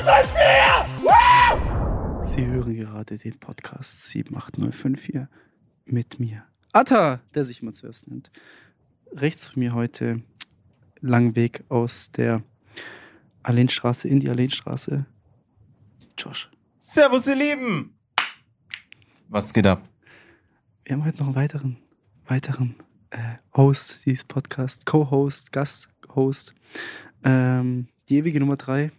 Sie hören gerade den Podcast 78054 mit mir, Atta, der sich immer zuerst nennt. Rechts von mir heute langen Weg aus der Alleenstraße in die Alleenstraße. Josh. Servus, ihr Lieben! Was geht ab? Wir haben heute noch einen weiteren Host dieses Podcasts, Co-Host, Gast-Host. Die ewige Nummer 3.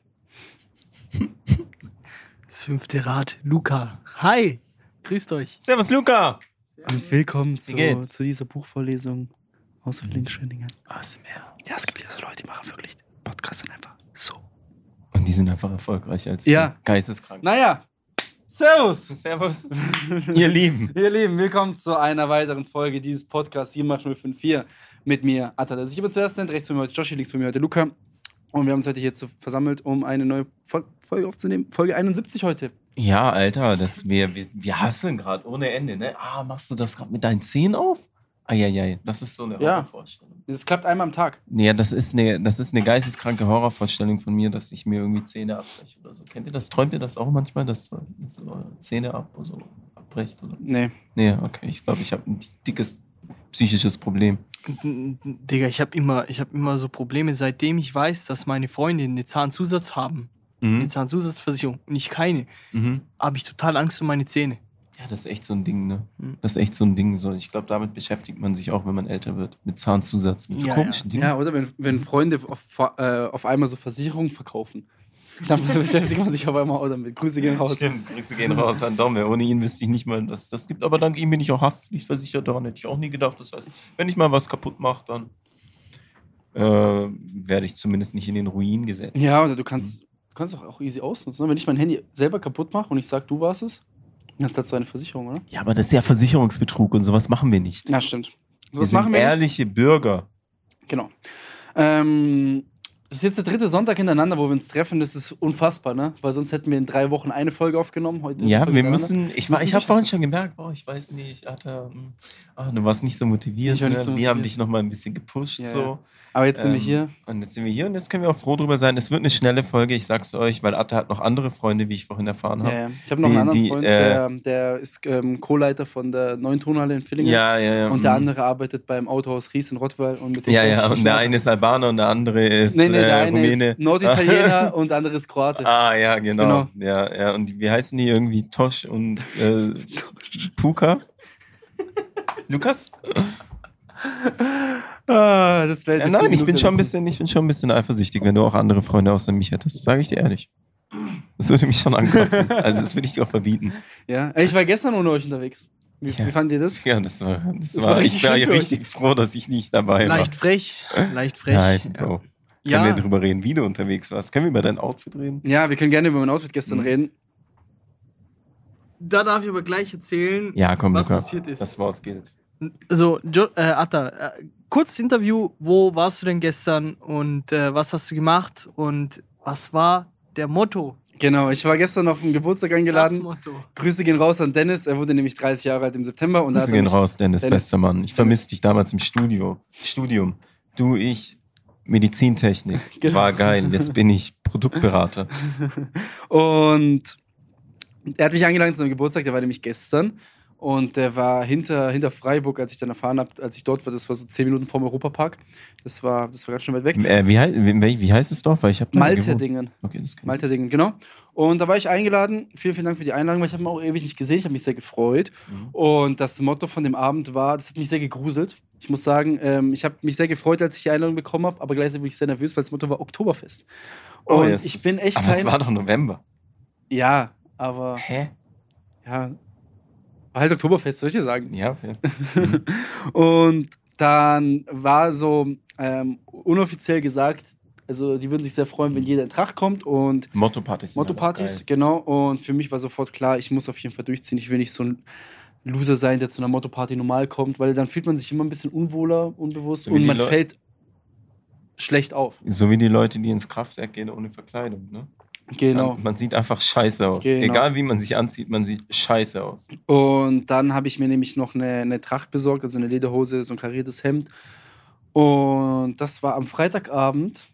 Das 5. Rad, Luca. Hi, grüßt euch. Servus, Luca! Und willkommen zu geht's? dieser Buchvorlesung aus Linksschöningen. ASMR. Ja, es gibt ja so Leute, die machen wirklich Podcasts dann einfach so. Und die sind einfach erfolgreicher als Ja. wir. Geisteskrank. Naja, Servus! Servus, ihr Lieben. Ihr Lieben, willkommen zu einer weiteren Folge dieses Podcasts 78054 mit mir, Atta, der sich immer zuerst nennt. Rechts von mir heute Joshi, links von mir heute Luca. Und wir haben uns heute hier versammelt, um eine neue Folge aufzunehmen. Folge 71 heute. Ja, Alter, wir hasseln gerade ohne Ende, ne? Machst du das gerade mit deinen Zähnen auf? Eieiei, das ist so eine Ja. Horrorvorstellung. Das klappt einmal am Tag. Ja, das ist eine geisteskranke Horrorvorstellung von mir, dass ich mir irgendwie Zähne abbreche oder so. Kennt ihr das? Träumt ihr das auch manchmal, dass so Zähne abbrecht? Oder? Nee. Nee, okay. Ich glaube, ich habe ein dickes psychisches Problem. Digga, ich hab immer so Probleme, seitdem ich weiß, dass meine Freunde eine Zahnzusatz haben. Eine Zahnzusatzversicherung und ich keine. Habe ich total Angst um meine Zähne. Ja, das ist echt so ein Ding, ne? Das ist echt so ein Ding. So. Ich glaube, damit beschäftigt man sich auch, wenn man älter wird. Mit Zahnzusatz, mit so Ja, komischen Dingen. Ja, oder wenn Freunde auf einmal so Versicherungen verkaufen. Dann beschäftigt man sich auf einmal auch damit. Grüße gehen raus. Stimmt, Grüße gehen raus an Domme. Ohne ihn wüsste ich nicht mal, dass das gibt. Aber dank ihm bin ich auch haftpflichtversichert. Daran hätte ich auch nie gedacht. Das heißt, wenn ich mal was kaputt mache, dann werde ich zumindest nicht in den Ruin gesetzt. Ja, oder du kannst auch easy ausnutzen. Ne? Wenn ich mein Handy selber kaputt mache und ich sag, du warst es, dann zahlst du eine Versicherung, oder? Ja, aber das ist ja Versicherungsbetrug und sowas machen wir nicht. Ja, stimmt. Wir Was sind machen wir nicht? ehrliche Bürger. Genau. Das ist jetzt der 3. Sonntag hintereinander, wo wir uns treffen. Das ist unfassbar, ne? Weil sonst hätten wir in 3 Wochen eine Folge aufgenommen. Heute Ja, Folge wir hintereinander. müssen. Ich habe vorhin schon gemerkt, ich weiß nicht, du warst nicht so motiviert. Ich war nicht so Wir haben motiviert. dich noch mal ein bisschen gepusht. Ja, so. ja. Aber jetzt sind wir hier. Und jetzt sind wir hier und jetzt können wir auch froh drüber sein. Es wird eine schnelle Folge, ich sag's euch, weil Atta hat noch andere Freunde, wie ich vorhin erfahren habe. Ja. Ich habe noch einen anderen Freund, der ist Co-Leiter von der neuen Turnhalle in Villingen. Ja. Und der andere arbeitet beim Autohaus Ries in Rottweil. Und mit dem Und der eine ist Albaner und der andere ist der eine Rumäne. ist Norditaliener und der andere ist Kroate. Ja, genau. Ja. Und wie heißen die irgendwie? Tosch und Puka? Lukas? Das wäre Nein, ich bin schon ein bisschen eifersüchtig, wenn du auch andere Freunde außer mich hättest. Sage ich dir ehrlich. Das würde mich schon ankotzen. Also das würde ich dir auch verbieten. Ja, ich war gestern ohne euch unterwegs. Wie fandet ihr das? Ja, das war richtig ich war schön ja für euch. richtig froh, dass ich nicht dabei war. Leicht frech. Nein, Bro. Können wir drüber reden, wie du unterwegs warst? Können wir über dein Outfit reden? Ja, wir können gerne über mein Outfit gestern reden. Da darf ich aber gleich erzählen, Ja, komm, was Luca. passiert ist. Das Wort gilt. Also, Atta, kurzes Interview. Wo warst du denn gestern und was hast du gemacht und was war der Motto? Genau, ich war gestern auf einen Geburtstag eingeladen. Das Motto. Grüße gehen raus an Dennis. Er wurde nämlich 30 Jahre alt im September. Und Grüße gehen raus, Dennis, bester Mann. Ich Dennis. vermisse dich damals im Studium. Du, ich, Medizintechnik. Genau. War geil. Jetzt bin ich Produktberater. Und er hat mich eingeladen zu seinem Geburtstag, der war nämlich gestern. Und der war hinter Freiburg, als ich dann erfahren habe, als ich dort war. Das war so 10 Minuten vorm Europapark. Das war ganz schön weit weg. Wie heißt es doch? Weil ich habe Malterdingen. Okay, das kenn ich. Malterdingen, genau. Und da war ich eingeladen. Vielen, vielen Dank für die Einladung, weil ich habe ihn auch ewig nicht gesehen. Ich habe mich sehr gefreut. Und das Motto von dem Abend war, das hat mich sehr gegruselt. Ich muss sagen, ich habe mich sehr gefreut, als ich die Einladung bekommen habe, aber gleichzeitig war ich sehr nervös, weil das Motto war Oktoberfest. Und ich bin echt Aber es war doch November. Ja, aber Hä? ja, war halt Oktoberfest, soll ich dir sagen. Ja, okay. Und dann war so unoffiziell gesagt, also die würden sich sehr freuen, wenn jeder in Tracht kommt und Motto-Partys. Genau. Und für mich war sofort klar, ich muss auf jeden Fall durchziehen. Ich will nicht so ein Loser sein, der zu einer Motto-Party normal kommt, weil dann fühlt man sich immer ein bisschen unwohler, unbewusst So wie und die man fällt schlecht auf. So wie die Leute, die ins Kraftwerk gehen ohne Verkleidung, ne? Genau. Man sieht einfach scheiße aus. Genau. Egal wie man sich anzieht, man sieht scheiße aus. Und dann habe ich mir nämlich noch eine Tracht besorgt, also eine Lederhose, so ein kariertes Hemd. Und das war am Freitagabend.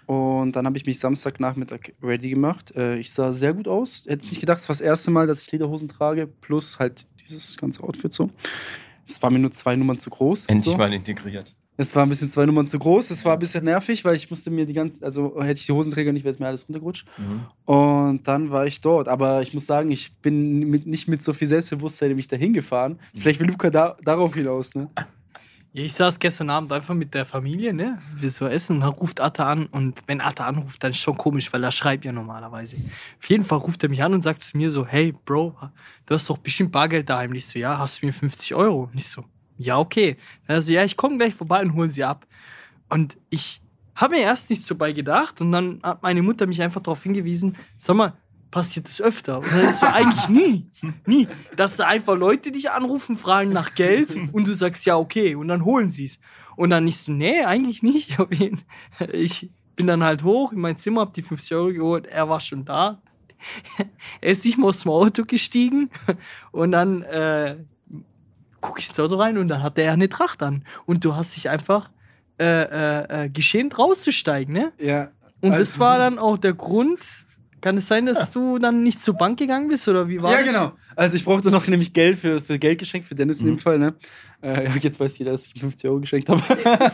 Und dann habe ich mich Samstagnachmittag ready gemacht. Ich sah sehr gut aus. Hätte ich nicht gedacht, es war das erste Mal, dass ich Lederhosen trage, plus halt dieses ganze Outfit so. Es war mir nur 2 Nummern zu groß. Endlich so. mal integriert. Es war ein bisschen 2 Nummern zu groß. Es war ein bisschen nervig, weil ich musste mir also hätte ich die Hosenträger nicht, wäre es mir alles runtergerutscht. Und dann war ich dort. Aber ich muss sagen, ich bin nicht mit so viel Selbstbewusstsein nämlich dahin gefahren. Vielleicht will Luca darauf hinaus, ne? Ja, ich saß gestern Abend einfach mit der Familie, ne? Wir so essen, dann ruft Atta an und wenn Atta anruft, dann ist schon komisch, weil er schreibt ja normalerweise. Auf jeden Fall ruft er mich an und sagt zu mir so, hey Bro, du hast doch bestimmt Bargeld daheim. Ich so, ja, hast du mir 50 €? Und ich so, ja, okay. Dann so, ja, ich komme gleich vorbei und hol sie ab. Und ich habe mir erst nichts dabei gedacht und dann hat meine Mutter mich einfach darauf hingewiesen, sag mal, passiert das öfter? Und dann ist so, eigentlich nie. Dass da einfach Leute dich anrufen, fragen nach Geld und du sagst, ja, okay, und dann holen sie es. Und dann nicht so, nee, eigentlich nicht. Ich bin dann halt hoch in mein Zimmer, hab die 50 € geholt, er war schon da. Er ist nicht mal aus dem Auto gestiegen und dann gucke ich ins Auto rein und dann hatte er eine Tracht an. Und du hast dich einfach geschämt rauszusteigen, ne? Ja. Und das war dann auch der Grund. Kann es sein, dass du dann nicht zur Bank gegangen bist, oder wie war das? Ja, genau. Also ich brauchte noch nämlich Geld für Geldgeschenk, für Dennis in dem Fall, ne? Jetzt weiß jeder, dass ich ihm 50 € geschenkt habe.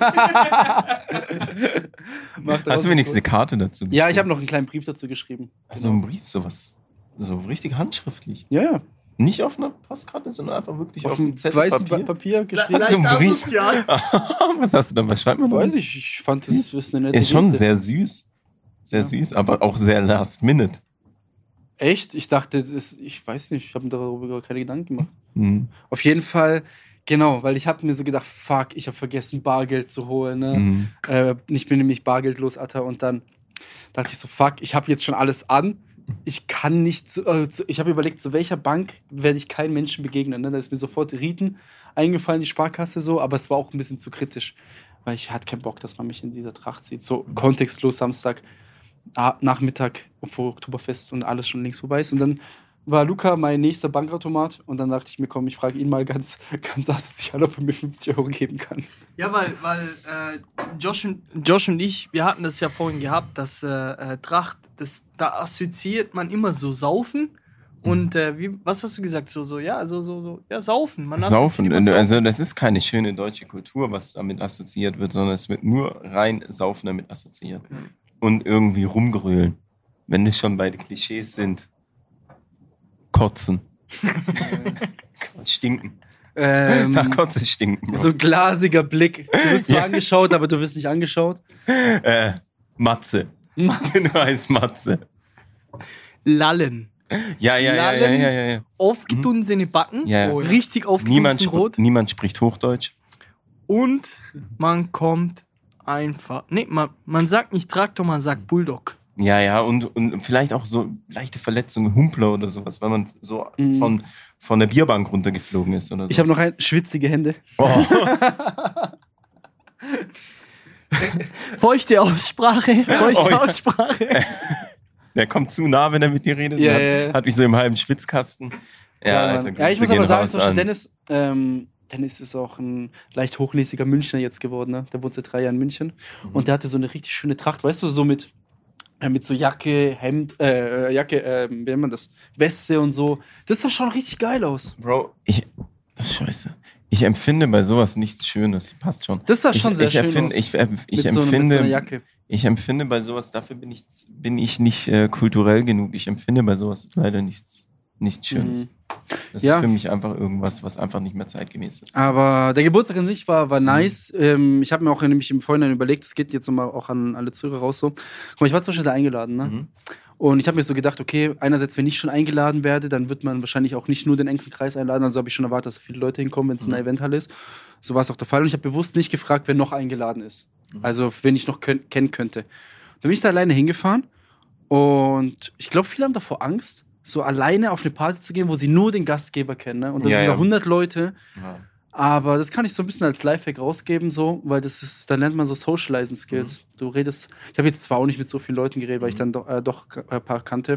Hast du wenigstens eine Karte dazu? Ja, ich habe noch einen kleinen Brief dazu geschrieben. Also einen Brief, sowas. So richtig handschriftlich. Ja. Nicht auf einer Postkarte, sondern einfach wirklich auf einem einem weißen Zettel Papier geschrieben. Hast du einen Brief? Was hast du da? Was schreibt man da? Weiß ich fand das ist eine nette Ist schon Geste. sehr süß. Sehr süß, aber auch sehr last minute. Echt? Ich dachte, ich weiß nicht, ich habe mir darüber gar keine Gedanken gemacht. Mhm. Auf jeden Fall, genau, weil ich habe mir so gedacht, fuck, ich habe vergessen, Bargeld zu holen. Ne? Mhm. Ich bin nämlich bargeldlos, Atta, und dann dachte ich so, fuck, ich habe jetzt schon alles an. Ich kann nicht, ich habe überlegt, zu welcher Bank werde ich keinen Menschen begegnen. Ne? Da ist mir sofort Riten eingefallen, die Sparkasse so, aber es war auch ein bisschen zu kritisch, weil ich hatte keinen Bock, dass man mich in dieser Tracht sieht. So kontextlos Samstag, Nachmittag vor Oktoberfest und alles schon links vorbei ist. Und dann war Luca mein nächster Bankautomat und dann dachte ich mir, komm, ich frage ihn mal ganz asozial, ob er mir 50 € geben kann. Ja, weil Josh und ich, wir hatten das ja vorhin gehabt, dass Tracht, da assoziiert man immer so Saufen. Und was hast du gesagt? Ja, Saufen. Man Saufen. immer Saufen. Also das ist keine schöne deutsche Kultur, was damit assoziiert wird, sondern es wird nur rein Saufen damit assoziiert. Und irgendwie rumgrölen. Wenn es schon bei den Klischees sind. Kotzen. Stinken. Nach Kotze stinken. Bro. So ein glasiger Blick. Du wirst zwar angeschaut, aber du wirst nicht angeschaut. Matze. Du heißt Matze. Lallen. Ja. Aufgedunsene Backen. Ja. Richtig aufgedunsen rot. Niemand spricht Hochdeutsch. Und man kommt einfach. Nee, man sagt nicht Traktor, man sagt Bulldog. Ja, und vielleicht auch so leichte Verletzungen, Humpler oder sowas, weil man so von der Bierbank runtergeflogen ist oder so. Ich habe noch schwitzige Hände. Oh. Feuchte Aussprache. Der kommt zu nah, wenn er mit dir redet. Hat mich so im halben Schwitzkasten. Ich muss aber sagen, zum Beispiel Dennis ist auch ein leicht hochnäsiger Münchner jetzt geworden. Ne? Der wohnt seit 3 Jahren in München. Und der hatte so eine richtig schöne Tracht, weißt du, so mit so Jacke, Hemd, wie nennt man das? Weste und so. Das sah schon richtig geil aus. Bro, Scheiße. Ich empfinde bei sowas nichts Schönes. Passt schon. Das sah schon sehr schön aus. Ich empfinde bei sowas, dafür bin ich nicht kulturell genug. Ich empfinde bei sowas leider nichts Schönes. Das ist für mich einfach irgendwas, was einfach nicht mehr zeitgemäß ist. Aber der Geburtstag an sich war nice. Ich habe mir auch nämlich im Vorhinein überlegt, es geht jetzt nochmal auch an alle Zuhörer raus so. Guck mal, ich war zum Beispiel da eingeladen, ne? Und ich habe mir so gedacht, okay, einerseits, wenn ich schon eingeladen werde, dann wird man wahrscheinlich auch nicht nur den engsten Kreis einladen. Also habe ich schon erwartet, dass viele Leute hinkommen, wenn es eine Eventhalle ist. So war es auch der Fall. Und ich habe bewusst nicht gefragt, wer noch eingeladen ist. Also, wen ich noch kennen könnte. Dann bin ich da alleine hingefahren. Und ich glaube, viele haben davor Angst, so alleine auf eine Party zu gehen, wo sie nur den Gastgeber kennen. Ne? Und dann sind da 100 Leute. Ja. Aber das kann ich so ein bisschen als Lifehack rausgeben, so, weil da lernt man so Socializing Skills. Du redest, ich habe jetzt zwar auch nicht mit so vielen Leuten geredet, weil ich dann doch ein paar kannte.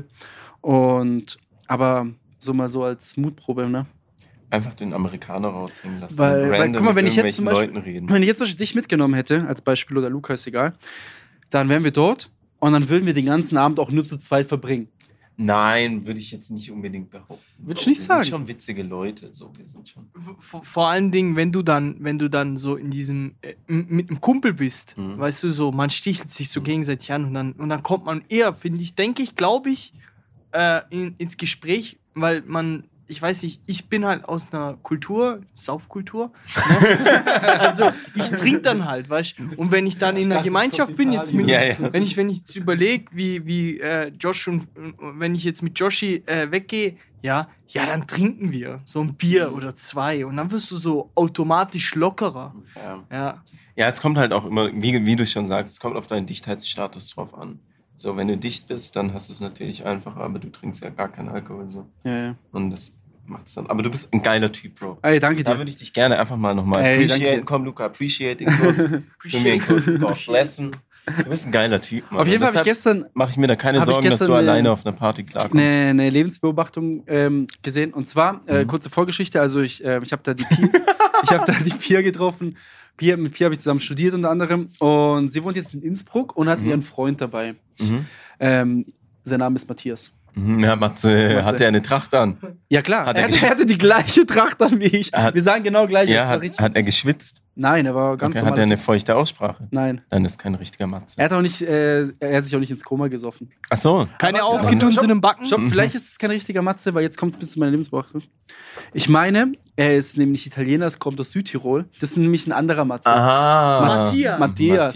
Aber so mal so als Mutprobe, ne? Einfach den Amerikaner raushängen lassen. Weil guck mal, wenn ich jetzt zum Beispiel dich mitgenommen hätte, als Beispiel, oder Luca, ist egal, dann wären wir dort. und dann würden wir den ganzen Abend auch nur zu zweit verbringen. Nein, würde ich jetzt nicht unbedingt behaupten. Würde ich nicht sagen. Wir sind schon witzige Leute. So, wir sind schon. Vor allen Dingen, wenn du dann so in diesem, mit einem Kumpel bist, weißt du, so, man stichelt sich so gegenseitig an und dann kommt man eher, glaube ich, ins Gespräch, weil man, ich weiß nicht, ich bin halt aus einer Kultur, Saufkultur, ne? Also ich trinke dann halt, weißt du, und wenn ich dann in einer Gemeinschaft bin, jetzt mit, wenn ich jetzt überlege, wie Josh und wenn ich jetzt mit Joshi weggehe, ja, dann trinken wir so ein Bier oder 2 und dann wirst du so automatisch lockerer. Ja, es kommt halt auch immer, wie du schon sagst, es kommt auf deinen Dichtheitsstatus drauf an. So, wenn du dicht bist, dann hast du es natürlich einfacher, aber du trinkst ja gar keinen Alkohol. So. Ja. Und das macht's dann. Aber du bist ein geiler Typ, Bro. Ey, danke dir. Da würde ich dich gerne einfach mal nochmal appreciaten. Komm, Luca, appreciating kurz. Für mir kurz lesson. Du bist ein geiler Typ, Mann. Auf jeden Fall habe ich gestern... Mache ich mir da keine Sorgen, dass du alleine auf einer Party klarkommst. Eine Lebensbeobachtung gesehen. Und zwar, kurze Vorgeschichte, also ich habe da die Pia getroffen. Mit Pia habe ich zusammen studiert unter anderem. Und sie wohnt jetzt in Innsbruck und hat ihren Freund dabei. Sein Name ist Matthias. Ja, Matze hatte er eine Tracht an. Ja klar, er hatte die gleiche Tracht an wie ich. Wir sagen genau gleich. Ja, hat er geschwitzt? Nein, er war ganz normal. Hat er eine feuchte Aussprache? Nein. Dann ist kein richtiger Matze. Er hat sich auch nicht ins Koma gesoffen. Ach so. Keine aufgedunsenen Backen? Stopp, vielleicht ist es kein richtiger Matze, weil jetzt kommt es bis zu meiner Lebensbeobachtung. Ich meine, er ist nämlich Italiener, es kommt aus Südtirol. Das ist nämlich ein anderer Matze. Aha. Matthias.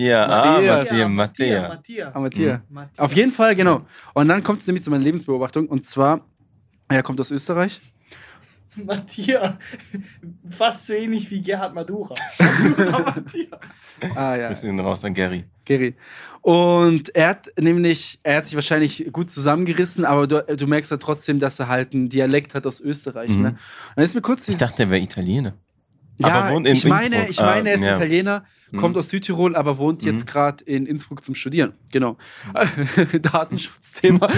Auf jeden Fall, genau. Und dann kommt es nämlich zu meiner Lebensbeobachtung. Und zwar, er kommt aus Österreich. Matthias, fast so ähnlich wie Gerhard Madura. Ja. Bisschen raus an Gary. Und er hat sich wahrscheinlich gut zusammengerissen, aber du merkst ja trotzdem, dass er halt einen Dialekt hat aus Österreich. Ne? Und dann ist mir kurz ich dachte, er wäre Italiener. Ja, aber wohnt in ich meine, er ist ja. Italiener, kommt aus Südtirol, aber wohnt jetzt gerade in Innsbruck zum Studieren. Genau. Datenschutzthema.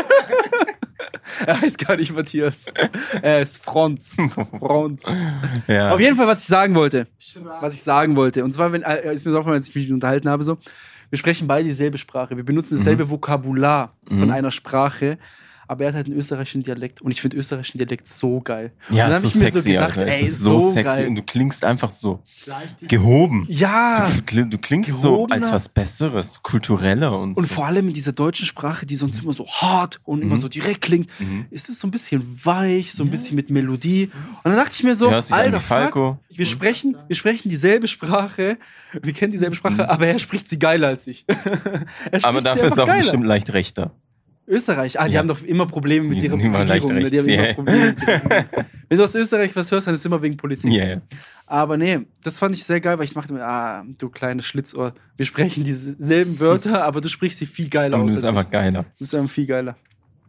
Er heißt gar nicht Matthias. Er ist Franz. Ja. Auf jeden Fall, was ich sagen wollte. Und zwar, ist mir so aufgefallen, als ich mich unterhalten habe, so, wir sprechen beide dieselbe Sprache. Wir benutzen dasselbe Vokabular von einer Sprache. Aber er hat halt einen österreichischen Dialekt. Und ich finde österreichischen Dialekt so geil. Ja, und dann so habe ich mir sexy, so gedacht, Alter. ey, so sexy. geil. Und du klingst einfach so gehoben. Ja. Du klingst gehobener. So als was Besseres, kultureller und so. Und vor allem in dieser deutschen Sprache, die sonst immer so hart und immer so direkt klingt, ist es so ein bisschen weich, so ein bisschen mit Melodie. Und dann dachte ich mir so, Alter, fuck, wir sprechen dieselbe Sprache, wir kennen dieselbe Sprache, aber er spricht sie geiler als ich. Aber dafür ist er auch bestimmt leicht rechter. Österreich, die haben doch immer Probleme mit ihrer Regierung. Die haben immer Probleme mit ihrer Regierung. Wenn du aus Österreich was hörst, dann ist es immer wegen Politik. Yeah. Aber nee, das fand ich sehr geil, weil ich machte mir, du kleines Schlitzohr, wir sprechen dieselben Wörter, aber du sprichst sie viel geiler aus. Du bist einfach geiler. Du bist einfach viel geiler.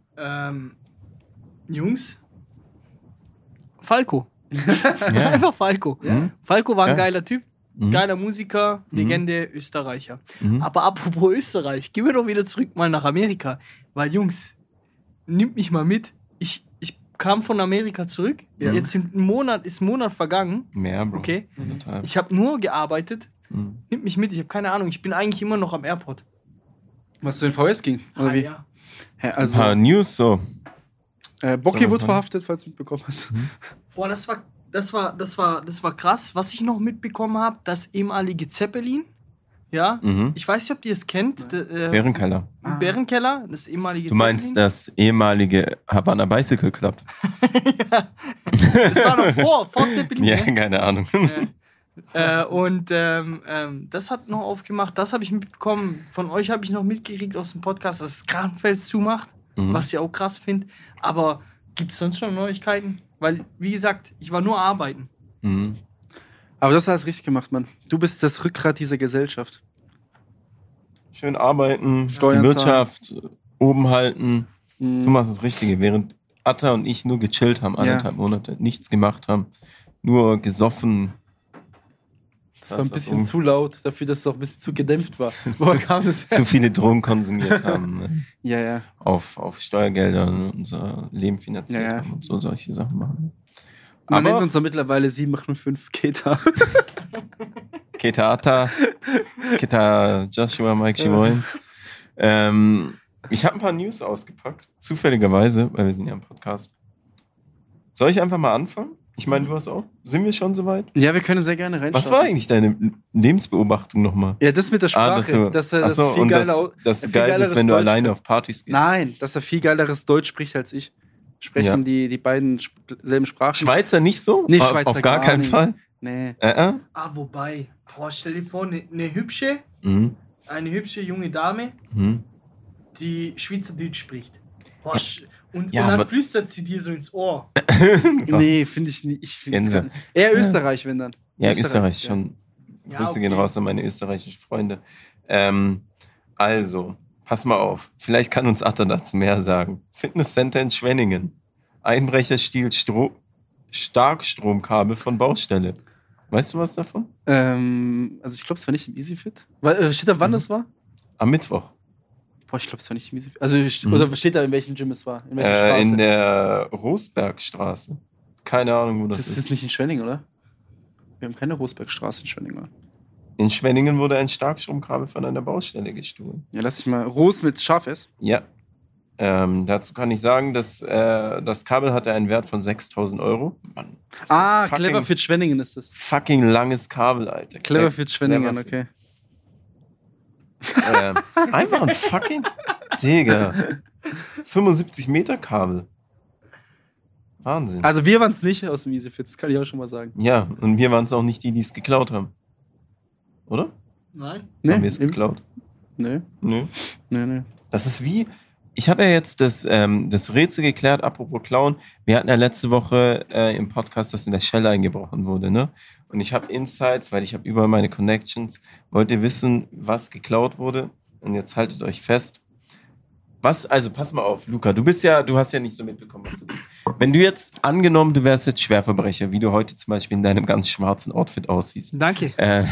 Jungs, Falco. Ja. Einfach Falco. Ja. Falco war ein geiler Typ. Geiler Musiker, Legende, Österreicher. Aber apropos Österreich, gehen wir doch wieder zurück mal nach Amerika. Weil, Jungs, nimmt mich mal mit. Ich kam von Amerika zurück. Ja. Jetzt ist ein Monat vergangen. Mehr, Bro. Okay. Ich habe nur gearbeitet. Nimmt mich mit, ich habe keine Ahnung. Ich bin eigentlich immer noch am Airport. Was zu den VS ging? Oder wie? Ja. Also, ein paar News so. Bocki wurde verhaftet, falls du mitbekommen hast. Boah, das war krass. Was ich noch mitbekommen habe, das ehemalige Zeppelin. Ja, ich weiß nicht, ob ihr es kennt. Bärenkeller. Bärenkeller, das ehemalige Zeppelin. Du meinst das ehemalige Havana Bicycle Club? Ja. Das war noch vor Zeppelin. Ja, keine Ahnung. Und das hat noch aufgemacht. Das habe ich mitbekommen. Von euch habe ich noch mitgekriegt aus dem Podcast, dass es Kranfels zumacht. Was ich auch krass finde. Aber gibt es sonst schon Neuigkeiten? Weil, wie gesagt, ich war nur arbeiten. Aber du hast alles richtig gemacht, Mann. Du bist das Rückgrat dieser Gesellschaft. Schön arbeiten, Steuern Wirtschaft oben halten. Du machst das Richtige. Während Atta und ich nur gechillt haben, 1,5 Monate, nichts gemacht haben, nur gesoffen. Das war ein bisschen zu laut, dafür, dass es auch ein bisschen zu gedämpft war. Woher kam das her? Zu viele Drogen konsumiert haben. Ja. Auf Steuergeldern unser Leben finanziert haben und so solche Sachen machen. Man nennt uns ja mittlerweile 7805 Keta. Keta Atta, Keta Joshua, Mike Shimoin. Ich habe ein paar News ausgepackt, zufälligerweise, weil wir sind ja im Podcast. Soll ich einfach mal anfangen? Ich meine, du hast auch. Sind wir schon soweit? Ja, wir können sehr gerne reinschauen. Was war eigentlich deine Lebensbeobachtung nochmal? Ja, das mit der Sprache. Dass er viel geiler dass geil ist, wenn du alleine auf Partys gehst. Nein, dass er viel geileres Deutsch spricht als ich. Sprechen die beiden selben Sprachen. Schweizer nicht so? Nicht Schweizer, auf gar keinen Fall? Nee. Wobei. Boah, stell dir vor, eine hübsche junge Dame, die Schweizerdeutsch spricht. Boah, und dann flüstert sie dir so ins Ohr. Nee, finde ich nicht. Ich finde eher Österreich, wenn dann. Ja, Österreich schon. Grüße gehen raus an meine österreichischen Freunde. Also, pass mal auf. Vielleicht kann uns Atta dazu mehr sagen. Fitnesscenter in Schwenningen. Einbrecher stiehlt Starkstromkabel von Baustelle. Weißt du was davon? Also ich glaube, es war nicht im EasyFit. Steht da, wann das war? Am Mittwoch. Boah, ich glaube, es war nicht im EasyFit. Also, oder steht da, in welchem Gym es war? In welcher Straße? In der Rosbergstraße. Keine Ahnung, wo das ist. Das ist nicht in Schwenningen, oder? Wir haben keine Rosbergstraße in Schwenningen, oder? In Schwenningen wurde ein Starkstromkabel von einer Baustelle gestohlen. Ja, lass ich mal. Ros mit Scharf S? Ja. Dazu kann ich sagen, dass das Kabel hatte einen Wert von 6.000 €. Mann, Cleverfit Schwenningen ist das. Fucking langes Kabel, Alter. Cleverfit Schwenningen, okay. Einfach ein fucking Digga. 75 Meter Kabel. Wahnsinn. Also wir waren es nicht aus dem EasyFit, das kann ich auch schon mal sagen. Ja, und wir waren es auch nicht die es geklaut haben. Oder? Nein. Haben wir es geklaut? Nee. Das ist wie... Ich habe ja jetzt das Rätsel geklärt, apropos Klauen. Wir hatten ja letzte Woche im Podcast, dass in der Shell eingebrochen wurde, ne? Und ich habe Insights, weil ich habe überall meine Connections. Wollt ihr wissen, was geklaut wurde? Und jetzt haltet euch fest. Also pass mal auf, Luca, du hast ja nicht so mitbekommen, was du bist. Wenn du jetzt, angenommen, du wärst jetzt Schwerverbrecher, wie du heute zum Beispiel in deinem ganz schwarzen Outfit aussiehst. Danke.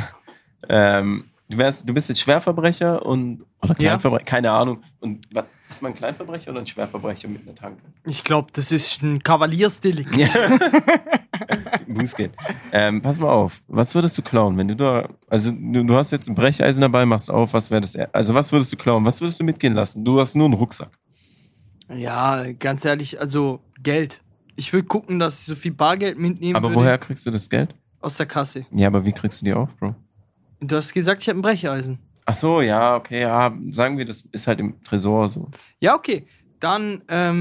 Du bist jetzt Schwerverbrecher oder Kleinverbrecher, keine Ahnung. Und ist man ein Kleinverbrecher oder ein Schwerverbrecher mit einer Tanke? Ich glaube, das ist ein Kavaliersdelikt. Ja. Bußgeld. Pass mal auf, was würdest du klauen, wenn du hast jetzt ein Brecheisen dabei, machst auf, was wäre das? Also was würdest du klauen? Was würdest du mitgehen lassen? Du hast nur einen Rucksack. Ja, ganz ehrlich, also Geld. Ich würde gucken, dass ich so viel Bargeld mitnehme. Aber woher kriegst du das Geld? Aus der Kasse. Ja, aber wie kriegst du die auf, Bro? Du hast gesagt, ich habe ein Brecheisen. Ach so, ja, okay, ja, sagen wir, das ist halt im Tresor so. Ja, okay. Dann,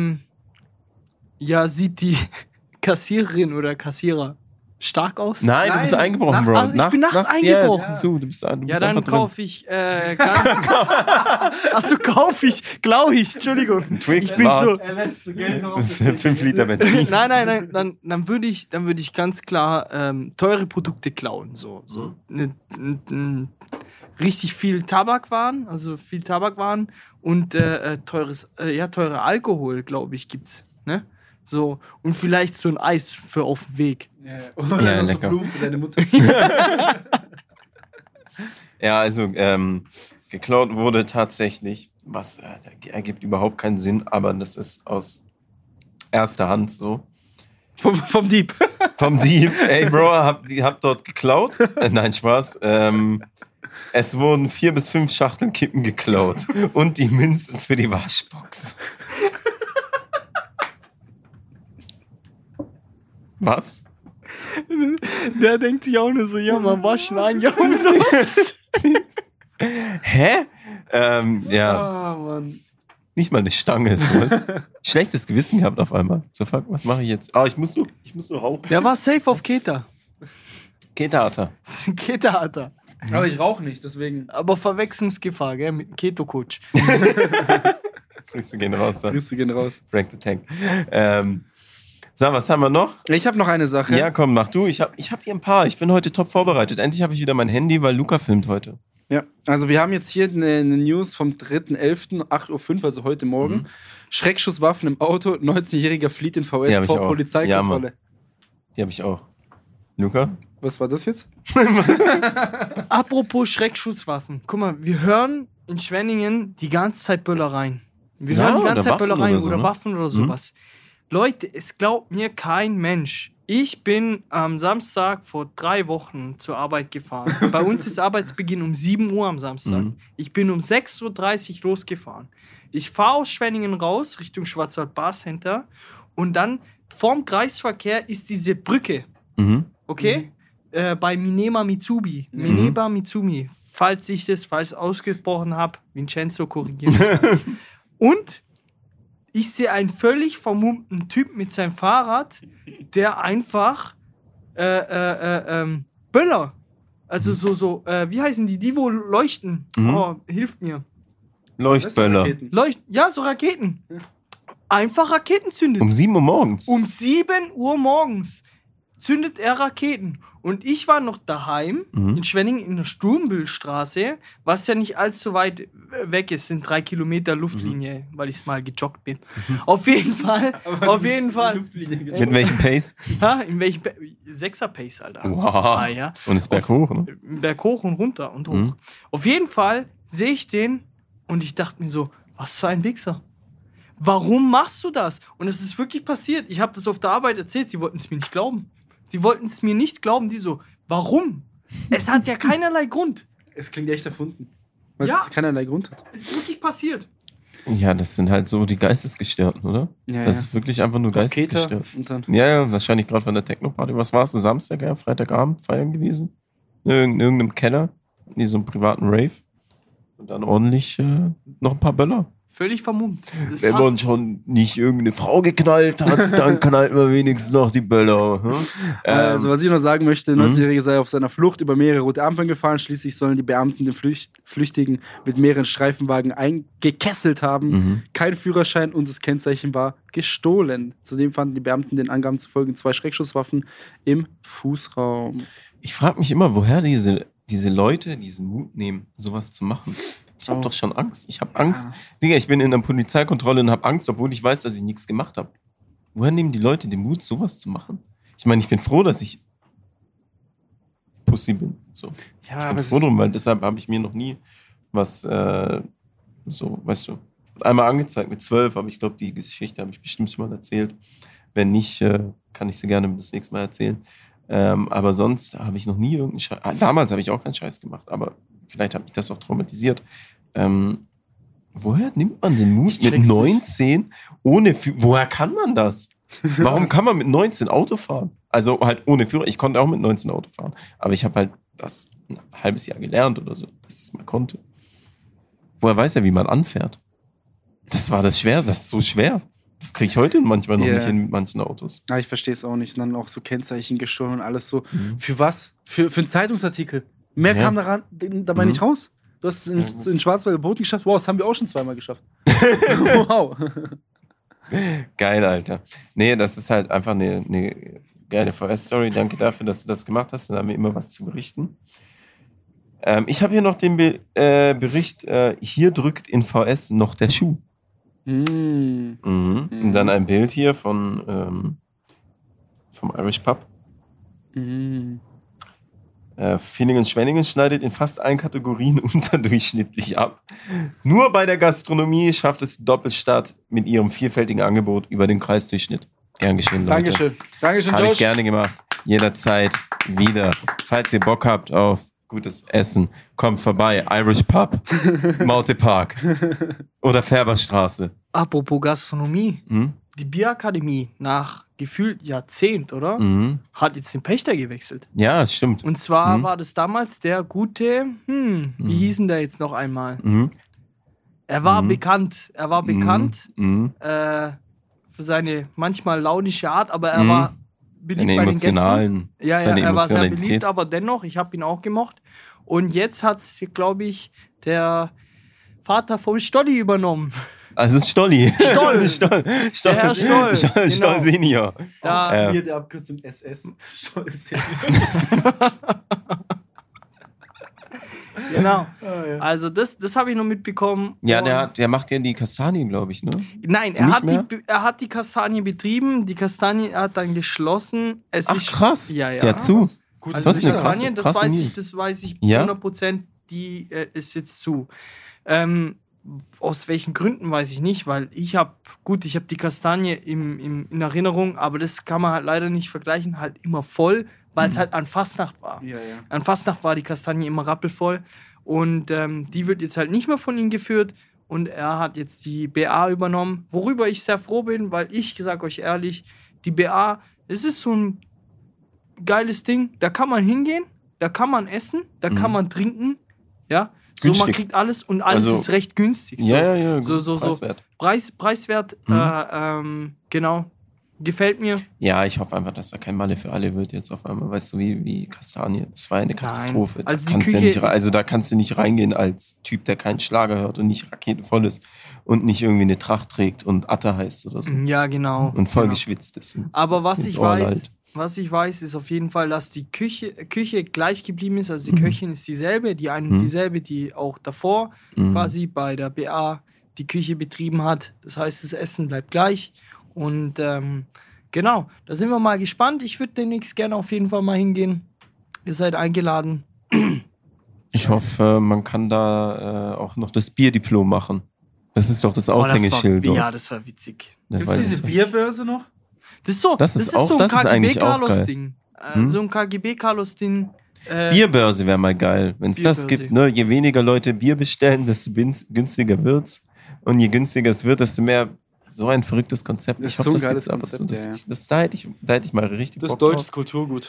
sieht die Kassiererin oder Kassierer stark aus? Nein, du bist eingebrochen, Bro. Also ich bin nachts eingebrochen. Du dann kaufe ich ganz... Achso, glaube ich. Entschuldigung. Twix, ich bin so... Er lässt so Geld drauf. 5 Liter Benzin. Nein, dann würde ich ganz klar teure Produkte klauen. So richtig viel Tabakwaren, und teure Alkohol, glaube ich, gibt's. Ne? So, und vielleicht so ein Eis für auf dem Weg. Ja, lecker. So Blumen für deine Mutter. Ja, also geklaut wurde tatsächlich, was ergibt überhaupt keinen Sinn, aber das ist aus erster Hand so. Vom Dieb. Vom Dieb. Ey, Bro, habt dort geklaut? Nein, Spaß. Es wurden 4 bis 5 Schachteln Kippen geklaut und die Münzen für die Waschbox. Was? Der denkt sich auch nur so, ja, man waschen ein Jahr umsonst. Hä? Ah, Mann. Nicht mal eine Stange. Sowas. Schlechtes Gewissen gehabt auf einmal. So, fuck, was mache ich jetzt? Ich muss nur rauchen. Der war safe auf Keta. Keta-Atta. Keta-Atta. Aber ich rauche nicht, deswegen. Aber Verwechslungsgefahr, gell, mit Keto-Coach. Grüße gehen raus. Frank the Tank. So, was haben wir noch? Ich habe noch eine Sache. Ja, komm, mach du. Ich hab hier ein paar. Ich bin heute top vorbereitet. Endlich habe ich wieder mein Handy, weil Luca filmt heute. Ja, also wir haben jetzt hier eine News vom 3.11., 8:05 Uhr, also heute Morgen. Mhm. Schreckschusswaffen im Auto, 19-Jähriger flieht in VS vor Polizeikontrolle. Die habe ich auch. Luca? Was war das jetzt? Apropos Schreckschusswaffen. Guck mal, wir hören in Schwenningen die ganze Zeit Böllereien. Wir hören die ganze Zeit Böllereien oder Waffen oder sowas. Leute, es glaubt mir kein Mensch. Ich bin am Samstag vor 3 Wochen zur Arbeit gefahren. Bei uns ist Arbeitsbeginn um 7 Uhr am Samstag. Ich bin um 6.30 Uhr losgefahren. Ich fahre aus Schwenningen raus, Richtung Schwarzwald Bar Center. Und dann vorm Kreisverkehr ist diese Brücke. Okay? Bei Mineba Mitsubi. Mineba Mitsubi. Falls ich das falsch ausgesprochen habe, Vincenzo korrigiert mich. Und ich sehe einen völlig vermummten Typ mit seinem Fahrrad, der einfach Böller, also wie heißen die wo leuchten? Oh, hilft mir. Leuchtböller. Ja, so Raketen. Einfach Raketen zündet. Um 7 Uhr morgens? Um 7 Uhr morgens zündet er Raketen. Und ich war noch daheim in Schwenningen in der Sturmbüllstraße, was ja nicht allzu weit weg ist, sind 3 Kilometer Luftlinie, weil ich mal gejoggt bin. Auf jeden Fall. Mit welchem Pace? In welchem 6er Pace, Alter. Wow. Ja. Und es berghoch, ne? Berghoch und runter und hoch. Auf jeden Fall sehe ich den und ich dachte mir so, was für ein Wichser. Warum machst du das? Und es ist wirklich passiert. Ich habe das auf der Arbeit erzählt, sie wollten es mir nicht glauben. Die wollten es mir nicht glauben, die so, warum? Es hat ja keinerlei Grund. Es klingt echt erfunden. Weil es keinerlei Grund hat. Es ist wirklich passiert. Ja, das sind halt so die Geistesgestörten, oder? Ja, das ist wirklich einfach nur geistesgestört. Ja, wahrscheinlich gerade von der Techno-Party. Was war es? Ein Samstag, ja? Freitagabend feiern gewesen? In irgendeinem Keller. In so einem privaten Rave. Und dann ordentlich noch ein paar Böller. Völlig vermummt. Wenn man schon nicht irgendeine Frau geknallt hat, dann knallt man wenigstens noch die Böller. Also, was ich noch sagen möchte, der 90-Jährige sei auf seiner Flucht über mehrere rote Ampeln gefahren. Schließlich sollen die Beamten den Flüchtigen mit mehreren Streifenwagen eingekesselt haben. Kein Führerschein und das Kennzeichen war gestohlen. Zudem fanden die Beamten den Angaben zufolge 2 Schreckschusswaffen im Fußraum. Ich frage mich immer, woher diese Leute diesen Mut nehmen, sowas zu machen. Ich habe doch schon Angst. Ich habe Angst. Digga, ich bin in der Polizeikontrolle und habe Angst, obwohl ich weiß, dass ich nichts gemacht habe. Woher nehmen die Leute den Mut, sowas zu machen? Ich meine, ich bin froh, dass ich Pussy bin. So. Ja, ich bin froh drum, weil deshalb habe ich mir noch nie was so, weißt du, einmal angezeigt mit 12, aber ich glaube, die Geschichte habe ich bestimmt schon mal erzählt. Wenn nicht, kann ich sie gerne das nächste Mal erzählen. Aber sonst habe ich noch nie irgendeinen Scheiß. Damals habe ich auch keinen Scheiß gemacht, aber vielleicht hat mich das auch traumatisiert. Woher nimmt man den Mut mit 19 woher kann man das? Warum kann man mit 19 Auto fahren? Also halt ohne Führer. Ich konnte auch mit 19 Auto fahren. Aber ich habe halt das ein halbes Jahr gelernt oder so, dass ich es mal konnte. Woher weiß er, wie man anfährt? Das ist so schwer. Das kriege ich heute manchmal noch nicht in manchen Autos. Ja, ich verstehe es auch nicht. Und dann auch so Kennzeichen gestohlen und alles so. Für was? Für einen Zeitungsartikel. Mehr kam dabei nicht raus. Du hast es in Schwarzwald Boden geschafft. Wow, das haben wir auch schon 2-mal geschafft. Wow. Geil, Alter. Nee, das ist halt einfach eine geile VS-Story. Danke dafür, dass du das gemacht hast. Dann haben wir immer was zu berichten. Ich habe hier noch den Bericht, hier drückt in VS noch der Schuh. Und dann ein Bild hier vom Irish Pub. Villingen-Schwenningen schneidet in fast allen Kategorien unterdurchschnittlich ab. Nur bei der Gastronomie schafft es Doppelstadt mit ihrem vielfältigen Angebot über den Kreisdurchschnitt. Gern geschehen, Leute. Dankeschön, Habe ich gerne gemacht. Jederzeit wieder. Falls ihr Bock habt auf gutes Essen, kommt vorbei. Irish Pub, Maute Park oder Färberstraße. Apropos Gastronomie. Die Bierakademie nach gefühlt Jahrzehnt, oder? Hat jetzt den Pächter gewechselt. Ja, stimmt. Und zwar war das damals der gute, wie hieß denn der jetzt noch einmal? Er war bekannt. Er war bekannt für seine manchmal launische Art, aber er war beliebt bei den Gästen. Ja, er war sehr beliebt, aber dennoch, ich habe ihn auch gemocht. Und jetzt hat es, glaube ich, der Vater vom Stolli übernommen. Also Stolli. Stoll. Der Herr Stoll. Stoll Senior. Da hier der Abkürzung SS. Stoll Senior. Genau. Also das habe ich noch mitbekommen. Ja, der macht ja die Kastanien, glaube ich, ne? Nein, er hat die Kastanie betrieben. Die Kastanie hat dann geschlossen. Krass. Ja. Der hat zu. Gut, also die Kastanien, das weiß ich zu 100%, die ist jetzt zu. Aus welchen Gründen, weiß ich nicht, weil ich habe die Kastanie in Erinnerung, aber das kann man halt leider nicht vergleichen, halt immer voll, weil es halt an Fastnacht war. Ja. An Fastnacht war die Kastanie immer rappelvoll und die wird jetzt halt nicht mehr von ihm geführt und er hat jetzt die BA übernommen, worüber ich sehr froh bin, weil ich sage euch ehrlich, die BA, es ist so ein geiles Ding, da kann man hingehen, da kann man essen, da kann man trinken, ja. So, man kriegt alles und alles ist recht günstig. So. Ja, so preiswert. Preiswert, genau. Gefällt mir. Ja, ich hoffe einfach, dass da kein Malle für alle wird jetzt auf einmal, weißt du, wie Kastanie. Das war eine Katastrophe. Also da kannst du nicht reingehen als Typ, der keinen Schlager hört und nicht raketenvoll ist und nicht irgendwie eine Tracht trägt und Atta heißt oder so. Ja, genau. Und voll geschwitzt ist. Aber was ich weiß, ist auf jeden Fall, dass die Küche gleich geblieben ist. Also die Köchin ist dieselbe, die auch davor quasi bei der BA die Küche betrieben hat. Das heißt, das Essen bleibt gleich. Und genau, da sind wir mal gespannt. Ich würde demnächst gerne auf jeden Fall mal hingehen. Ihr seid eingeladen. Ich hoffe, man kann da auch noch das Bierdiplom machen. Das ist doch das Aushängeschild. Das war witzig. Gibt es diese Bierbörse noch? Das ist so ein KGB-Carlos-Ding. So ein KGB-Carlos-Ding. Bierbörse wäre mal geil. Wenn es das gibt, ne? Je weniger Leute Bier bestellen, desto günstiger wird's. Und je günstiger es wird, desto mehr. So ein verrücktes Konzept. Das ist so ein geiles Konzept. Da hätte ich mal richtig Bock drauf. Das deutsche Kulturgut.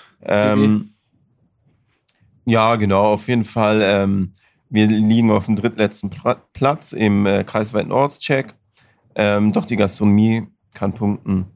Ja, genau, auf jeden Fall. Wir liegen auf dem drittletzten Platz im kreisweiten Ortscheck. Doch die Gastronomie kann punkten.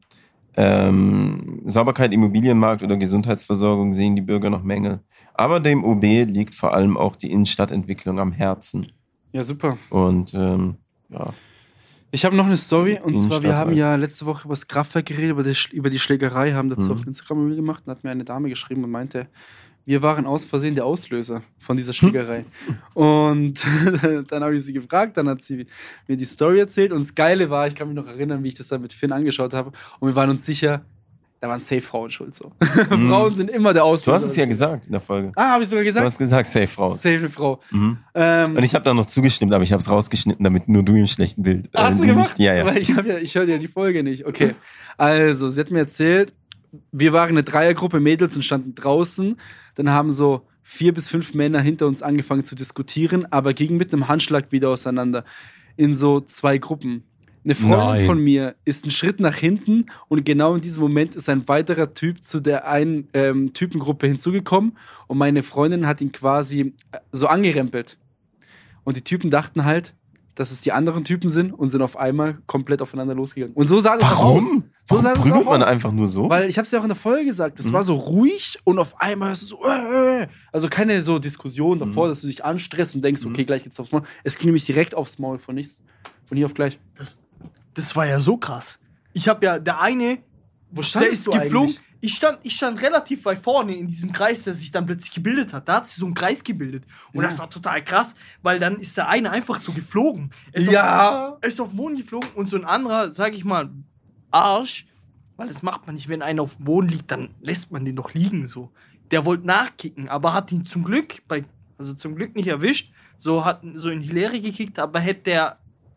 Sauberkeit, Immobilienmarkt oder Gesundheitsversorgung sehen die Bürger noch Mängel. Aber dem OB liegt vor allem auch die Innenstadtentwicklung am Herzen. Ja, super. Und ja. Ich habe noch eine Story, und zwar, wir haben ja letzte Woche über das Kraftwerk geredet, über die Schlägerei, haben dazu auch ein Instagram gemacht, und hat mir eine Dame geschrieben und meinte, wir waren aus Versehen der Auslöser von dieser Schlägerei. Und dann habe ich sie gefragt, dann hat sie mir die Story erzählt, und das Geile war, ich kann mich noch erinnern, wie ich das dann mit Finn angeschaut habe, und wir waren uns sicher, da waren safe Frauen schuld so. Frauen sind immer der Auslöser. Du hast es ja gesagt in der Folge. Habe ich sogar gesagt? Du hast gesagt, safe Frau. Safe eine Frau. Und ich habe da noch zugestimmt, aber ich habe es rausgeschnitten, damit nur du im schlechten Bild. Hast du gemacht? Ja. Weil ich höre ja die Folge nicht. Okay. Also, sie hat mir erzählt, wir waren eine Dreiergruppe Mädels und standen draußen. Dann haben so 4 bis 5 Männer hinter uns angefangen zu diskutieren, aber gingen mit einem Handschlag wieder auseinander. In so 2 Gruppen. Eine Freundin von mir ist einen Schritt nach hinten, und genau in diesem Moment ist ein weiterer Typ zu der einen Typengruppe hinzugekommen, und meine Freundin hat ihn quasi so angerempelt. Und die Typen dachten halt, dass es die anderen Typen sind, und sind auf einmal komplett aufeinander losgegangen. Und so sah das auch aus. So sah das auch man aus. einfach nur so? Weil ich habe es ja auch in der Folge gesagt, das war so ruhig, und auf einmal ist es so, also keine so Diskussion davor, dass du dich anstresst und denkst, okay, gleich geht's aufs Maul. Es ging nämlich direkt aufs Maul, von hier auf gleich. Das war ja so krass. Ich habe ja, der eine, der ist geflogen. Ich stand relativ weit vorne in diesem Kreis, der sich dann plötzlich gebildet hat. Da hat sich so ein Kreis gebildet. Und das war total krass, weil dann ist der eine einfach so geflogen. Er ist auf den Boden geflogen, und so ein anderer, sag ich mal, Arsch, weil das macht man nicht, wenn einer auf dem Boden liegt, dann lässt man den doch liegen, so. Der wollte nachkicken, aber hat ihn zum Glück nicht erwischt, hat so in die Leere gekickt, aber hätte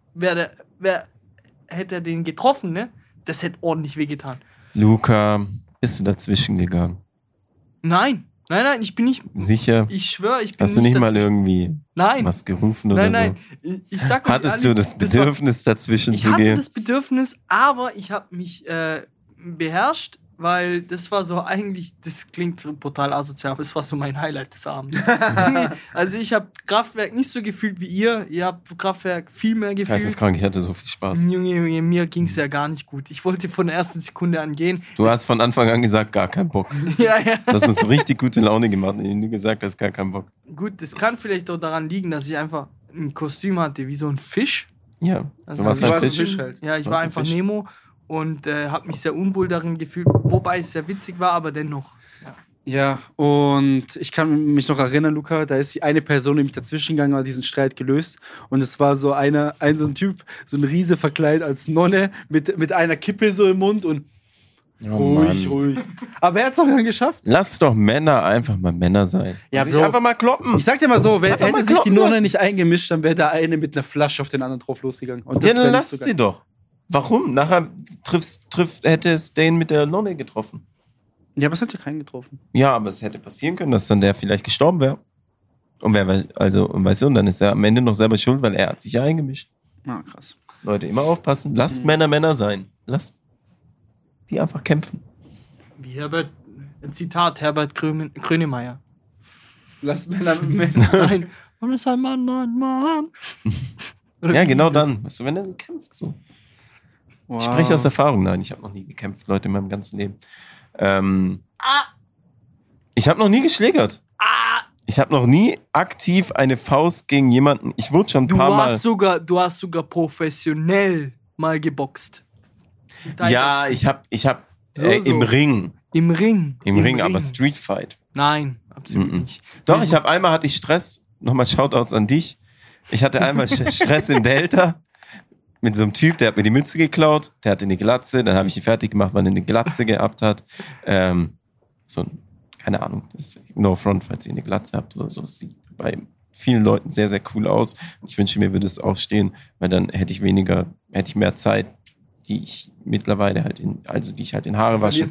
er den getroffen, ne? Das hätte ordentlich wehgetan. Luca, bist du dazwischen gegangen? Nein, ich bin nicht. Sicher? Ich schwöre, ich bin nicht. Hast du nicht mal irgendwie was gerufen oder so? Nein. Ich sag euch Hattest du das Bedürfnis, dazwischen zu gehen? Ich hatte das Bedürfnis, aber ich habe mich beherrscht, weil das war so eigentlich, das klingt so brutal asozial, aber das war so mein Highlight des Abends. Also ich habe Kraftwerk nicht so gefühlt wie ihr habt Kraftwerk viel mehr gefühlt. Geisteskrank, ich hatte so viel Spaß. Junge, mir ging es ja gar nicht gut. Ich wollte von der ersten Sekunde an gehen. Du hast von Anfang an gesagt, gar keinen Bock. Ja. Das ist so richtig gute Laune gemacht, wenn du gesagt hast, gar keinen Bock. Gut, das kann vielleicht auch daran liegen, dass ich einfach ein Kostüm hatte wie so ein Fisch. Ja, also du warst ein Fisch halt. Ja, ich war einfach Fisch. Nemo. Und habe mich sehr unwohl darin gefühlt, wobei es sehr witzig war, aber dennoch. Ja, und ich kann mich noch erinnern, Luca, da ist eine Person nämlich dazwischen gegangen, hat diesen Streit gelöst. Und es war so so ein Typ, so ein Riese verkleidet als Nonne mit einer Kippe so im Mund und Ruhig. Aber er hat es doch dann geschafft. Lass doch Männer einfach mal Männer sein. Ja, Bro. Einfach mal kloppen. Ich sag dir mal so, hätte sich die Nonne nicht eingemischt, dann wäre der eine mit einer Flasche auf den anderen drauf losgegangen. Und das dann lass sie doch. Warum? Nachher hätte es den mit der Nonne getroffen. Ja, aber es hat ja keinen getroffen. Ja, aber es hätte passieren können, dass dann der vielleicht gestorben wäre. Und und dann ist er am Ende noch selber schuld, weil er hat sich ja eingemischt. Ah, krass. Leute, immer aufpassen. Lasst Männer sein. Lasst die einfach kämpfen. Wie Zitat Herbert Grönemeyer. Lasst Männer. Nein. Man ist ein Mann. Ja, genau dann. Weißt du, wenn er kämpft, so. Wow. Ich spreche aus Erfahrung. Nein, ich habe noch nie gekämpft, Leute, in meinem ganzen Leben. Ich habe noch nie geschlägert. Ich habe noch nie aktiv eine Faust gegen jemanden. Ich wurde schon ein paar Mal. Du hast sogar professionell mal geboxt. Ja, ich hab im Ring. Im Ring, aber Street Fight. Nein, absolut nicht. Doch, hatte ich Stress. Nochmal Shoutouts an dich. Ich hatte einmal Stress im Delta mit so einem Typ, der hat mir die Mütze geklaut, der hatte eine Glatze, dann habe ich ihn fertig gemacht, weil er eine Glatze gehabt hat. Keine Ahnung, das ist no front, falls ihr eine Glatze habt oder so. Das sieht bei vielen Leuten sehr, sehr cool aus. Ich wünsche mir, würde es auch stehen, weil dann hätte ich mehr Zeit, die ich mittlerweile die ich halt in Haare wasche.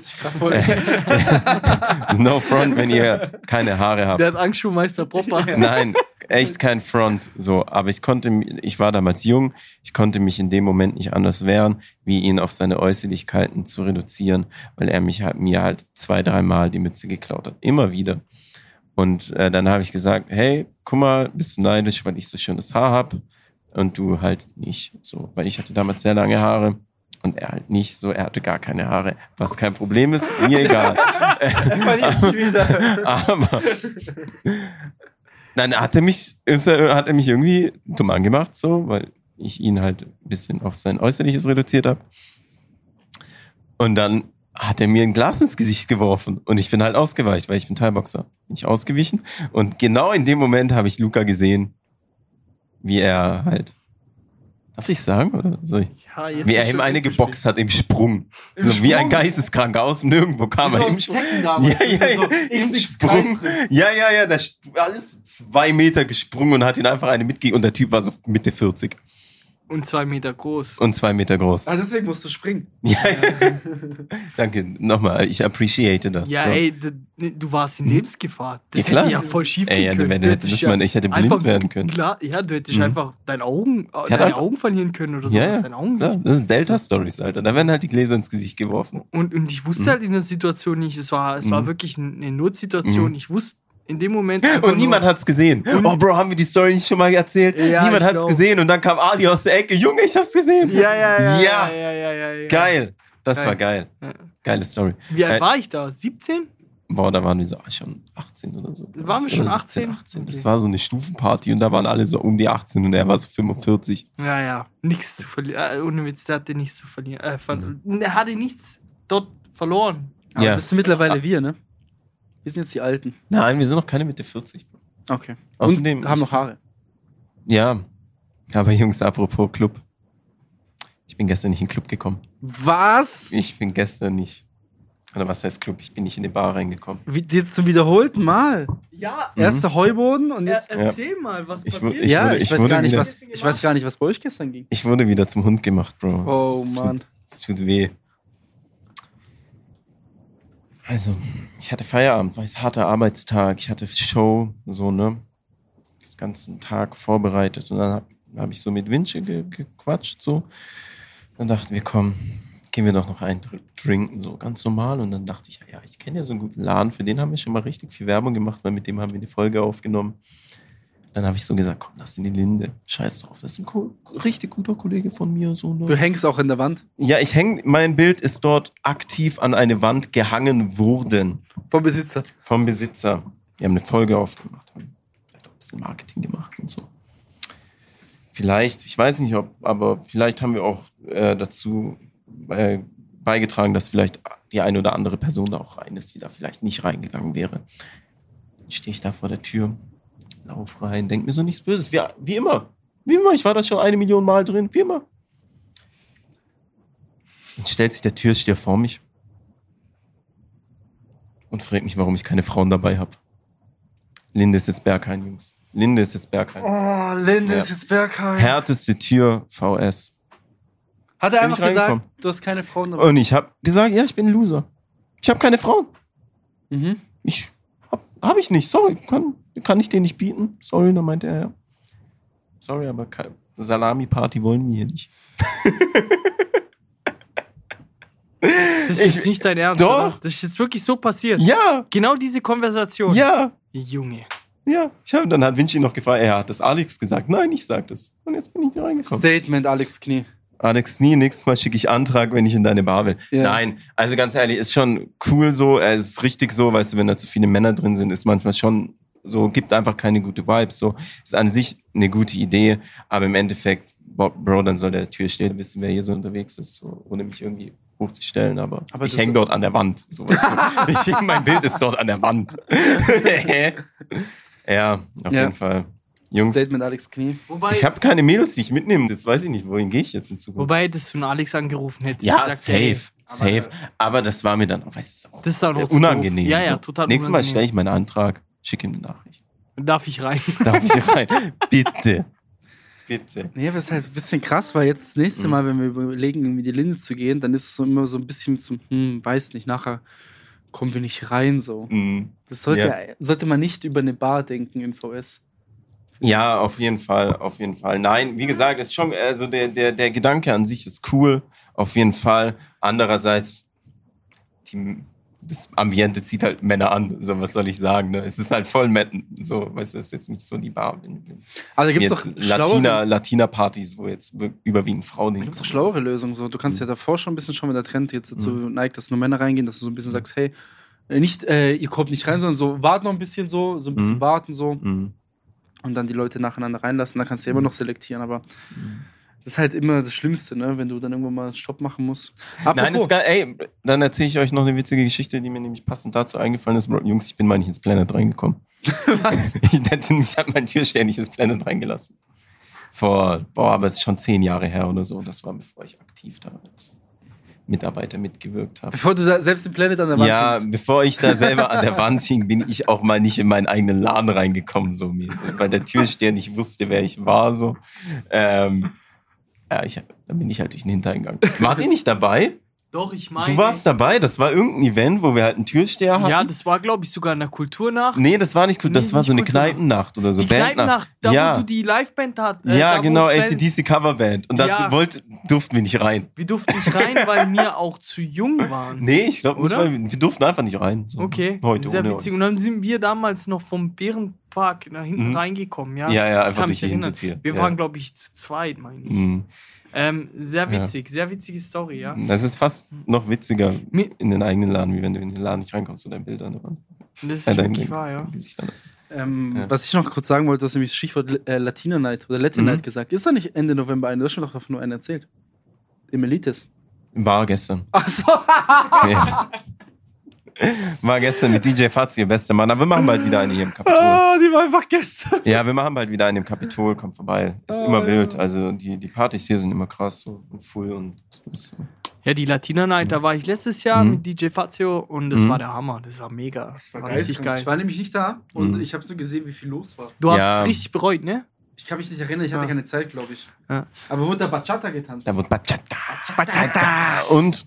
No front, wenn ihr keine Haare habt. Der hat Angst, Schuhmeister Popper. Nein, echt kein Front. So, aber ich war damals jung, ich konnte mich in dem Moment nicht anders wehren, wie ihn auf seine Äußerlichkeiten zu reduzieren, weil er mir halt 2-3 Mal die Mütze geklaut hat. Immer wieder. Und dann habe ich gesagt, hey, guck mal, bist du neidisch, weil ich so schönes Haar habe und du halt nicht. So, weil ich hatte damals sehr lange Haare. Und er halt nicht so, er hatte gar keine Haare, was kein Problem ist, mir egal. Aber dann hat er mich irgendwie dumm angemacht, so, weil ich ihn halt ein bisschen auf sein Äußerliches reduziert habe. Und dann hat er mir ein Glas ins Gesicht geworfen und ich bin halt ausgeweicht, weil ich bin Thai-Boxer. Bin ich ausgewichen und genau in dem Moment habe ich Luca gesehen, wie er halt, darf ich sagen, oder soll ich? Ja, wie er ihm eine geboxt hat im Sprung. Wie ein Geisteskranker aus dem Nirgendwo kam er im Sprung. Im Sprung. Ja, der ist 2 Meter gesprungen und hat ihn einfach eine mitgegeben. Und der Typ war so Mitte 40. Und 2 Meter groß. Ah, deswegen musst du springen. Ja. Danke, nochmal, ich appreciate das. Ja, Bro. Ey, du warst in Lebensgefahr. Das hätte ja voll schief gehen können. Ich hätte blind werden können. Klar, ja, du hättest einfach deine Augen verlieren können oder so. Ja, deine Augen nicht. Das sind Delta-Stories, Alter. Da werden halt die Gläser ins Gesicht geworfen. Und ich wusste halt in der Situation nicht, es war wirklich eine Notsituation. Ich wusste in dem Moment. Und niemand hat's gesehen. Oh, Bro, haben wir die Story nicht schon mal erzählt? Ja, niemand hat's gesehen. Und dann kam Ali aus der Ecke. Junge, ich hab's gesehen. Ja. Geil. Das war geil. Ja. Geile Story. Wie alt war ich da? 17? Boah, da waren wir so schon 18 oder so. Waren wir schon 18? 18. Das war so eine Stufenparty und da waren alle so um die 18 und er war so 45. Ja. Nichts zu verlieren. Ohne Witz, der hatte nichts zu verlieren. Er hatte nichts dort verloren. Aber das sind mittlerweile wir, ne? Wir sind jetzt die Alten. Nein, wir sind noch keine Mitte 40. Okay. Außerdem und haben noch Haare. Ja. Aber Jungs, apropos Club. Ich bin gestern nicht in den Club gekommen. Was? Ich bin gestern nicht. Oder was heißt Club? Ich bin nicht in die Bar reingekommen. Jetzt zum wiederholten Mal. Ja. Erster Heuboden und jetzt... Erzähl mal, was passiert. Ich weiß gar nicht, was bei euch gestern ging. Ich wurde wieder zum Hund gemacht, Bro. Oh, Mann. Es tut weh. Also, ich hatte Feierabend, war ein harter Arbeitstag, ich hatte Show, so, ne, den ganzen Tag vorbereitet und dann hab ich so mit Vinci gequatscht, so. Dann dachten wir, komm, gehen wir doch noch einen trinken, so ganz normal. Und dann dachte ich, ja, ich kenne ja so einen guten Laden, für den haben wir schon mal richtig viel Werbung gemacht, weil mit dem haben wir eine Folge aufgenommen. Dann habe ich so gesagt, komm, lass in die Linde. Scheiß drauf, das ist ein richtig guter Kollege von mir. So, ne? Du hängst auch in der Wand? Ja, mein Bild ist dort aktiv an eine Wand gehangen worden. Vom Besitzer? Vom Besitzer. Wir haben eine Folge aufgemacht, haben vielleicht auch ein bisschen Marketing gemacht und so. Vielleicht, ich weiß nicht, aber vielleicht haben wir auch dazu beigetragen, dass vielleicht die eine oder andere Person da auch rein ist, die da vielleicht nicht reingegangen wäre. Dann stehe ich da vor der Tür. Lauf rein, denk mir so nichts Böses. Wie immer. Ich war da schon 1 Million Mal drin. Wie immer. Dann stellt sich der Türsteher vor mich. und fragt mich, warum ich keine Frauen dabei habe. Linde ist jetzt Berghain, Jungs. Linde ist jetzt Berghain. Oh, Linde ist jetzt Berghain. Härteste Tür, VS. Hat er einfach gesagt, du hast keine Frauen dabei? Und ich habe gesagt, ja, ich bin ein Loser. Ich habe keine Frauen. Mhm. Hab ich nicht, sorry. Kann ich dir nicht bieten? Sorry, dann meinte er, ja. Sorry, aber Salami-Party wollen wir hier nicht. Das ist jetzt nicht dein Ernst, doch. Oder? Das ist jetzt wirklich so passiert. Ja. Genau diese Konversation. Ja. Junge. Ja. Dann hat Vinci noch gefragt, hat das Alex gesagt? Nein, ich sag das. Und jetzt bin ich da reingekommen. Statement, Alex Knie. Alex Knie, nächstes Mal schicke ich Antrag, wenn ich in deine Bar will. Ja. Nein, also ganz ehrlich, ist schon cool so, es ist richtig so, weißt du, wenn da zu viele Männer drin sind, ist manchmal schon so, gibt einfach keine gute Vibes, so. Ist an sich eine gute Idee, aber im Endeffekt, Bro, dann soll der Türsteher wissen, wer hier so unterwegs ist, so, ohne mich irgendwie hochzustellen, aber ich hänge dort an der Wand, so, weißt du. Mein Bild ist dort an der Wand. Ja, auf jeden Fall. Jungs, Statement Alex Knie. Wobei, ich habe keine Mädels, die ich mitnehme. Jetzt weiß ich nicht, wohin gehe ich jetzt in Zukunft. Wobei, hättest du einen Alex angerufen hättest. Ja, gesagt, safe. Aber das war mir dann, weißt du, das ist dann unangenehm. Ja, ja, total Nächstes Mal stelle ich meinen Antrag, schicke ihm eine Nachricht. Darf ich rein? Bitte. Bitte. Nee, aber es ist halt ein bisschen krass, weil jetzt das nächste Mal, wenn wir überlegen, irgendwie die Linde zu gehen, dann ist es so immer so ein bisschen zum, weiß nicht, nachher kommen wir nicht rein, so. Das sollte man nicht über eine Bar denken in VS. Ja, auf jeden Fall. Nein, wie gesagt, ist schon, also der Gedanke an sich ist cool, auf jeden Fall. Andererseits, das Ambiente zieht halt Männer an, so, was soll ich sagen, ne? Es ist halt voll so, weißt du, es ist jetzt nicht so die Bar. Also gibt's doch Latina-Partys, wo jetzt überwiegend Frauen hin. Gibt es doch schlauere Lösungen, so. Du kannst ja davor schon ein bisschen schauen, wenn der Trend jetzt dazu neigt, dass nur Männer reingehen, dass du so ein bisschen sagst, hey, nicht, ihr kommt nicht rein, sondern so, wart noch ein bisschen so ein bisschen warten, so. Und dann die Leute nacheinander reinlassen, dann kannst du ja immer noch selektieren, aber das ist halt immer das Schlimmste, ne, wenn du dann irgendwann mal Stopp machen musst. Nein, ist geil, ey, dann erzähle ich euch noch eine witzige Geschichte, die mir nämlich passend dazu eingefallen ist. Jungs, ich bin mal nicht ins Planet reingekommen. Was? Ich habe meinen Türsteher nicht ins Planet reingelassen. Aber es ist schon 10 Jahre her oder so, das war bevor ich aktiv da als Mitarbeiter mitgewirkt habe. Bevor du da selbst im Planet an der Wand hingst. Ja, bevor ich da selber an der Wand hing, bin ich auch mal nicht in meinen eigenen Laden reingekommen, so, weil der Türsteher nicht wusste, wer ich war, so. Dann bin ich halt durch den Hintereingang. Wart ihr nicht dabei? Doch, ich meine. Du warst dabei, das war irgendein Event, wo wir halt einen Türsteher hatten. Ja, das war, glaube ich, sogar eine Kulturnacht. Nee, das war nicht das war so eine Kneipennacht oder so. Die Kneipennacht, wo du die Liveband hattest. Ja, genau, AC/DC Coverband. Und da durften wir nicht rein. Wir durften nicht rein, weil wir auch zu jung waren. Nee, ich glaube nicht, weil wir durften einfach nicht rein. So. Okay, heute sehr witzig. Und dann sind wir damals noch vom Bärenpark nach hinten reingekommen. Ja, einfach durch die Hintertür. Wir waren, glaube ich, zu zweit, meine ich. Sehr witzig, sehr witzige Story, ja. Das ist fast noch witziger in den eigenen Laden, wie wenn du in den Laden nicht reinkommst und dein Bild an der Wand. Das ist wirklich wahr, ja. Was ich noch kurz sagen wollte, du hast nämlich das Stichwort Latina Night oder Latin Night gesagt. Ist da nicht Ende November eine? Du hast mir doch nur einen erzählt. Im Elites. War gestern. Ach so. Ja. War gestern mit DJ Fazio, bester Mann. Aber wir machen bald wieder eine hier im Kapitol. Die war einfach gestern. Ja, wir machen bald wieder eine im Kapitol. Kommt vorbei. Ist immer wild. Also die Partys hier sind immer krass so und full und so. Ja, die Latina Night, da war ich letztes Jahr mit DJ Fazio und das war der Hammer. Das war mega. Das war richtig geil. Ich war nämlich nicht da und ich habe so gesehen, wie viel los war. Du hast richtig bereut, ne? Ich kann mich nicht erinnern, ich hatte keine Zeit, glaube ich. Ja. Aber wurde da Bachata getanzt? Da wurde Bachata. Und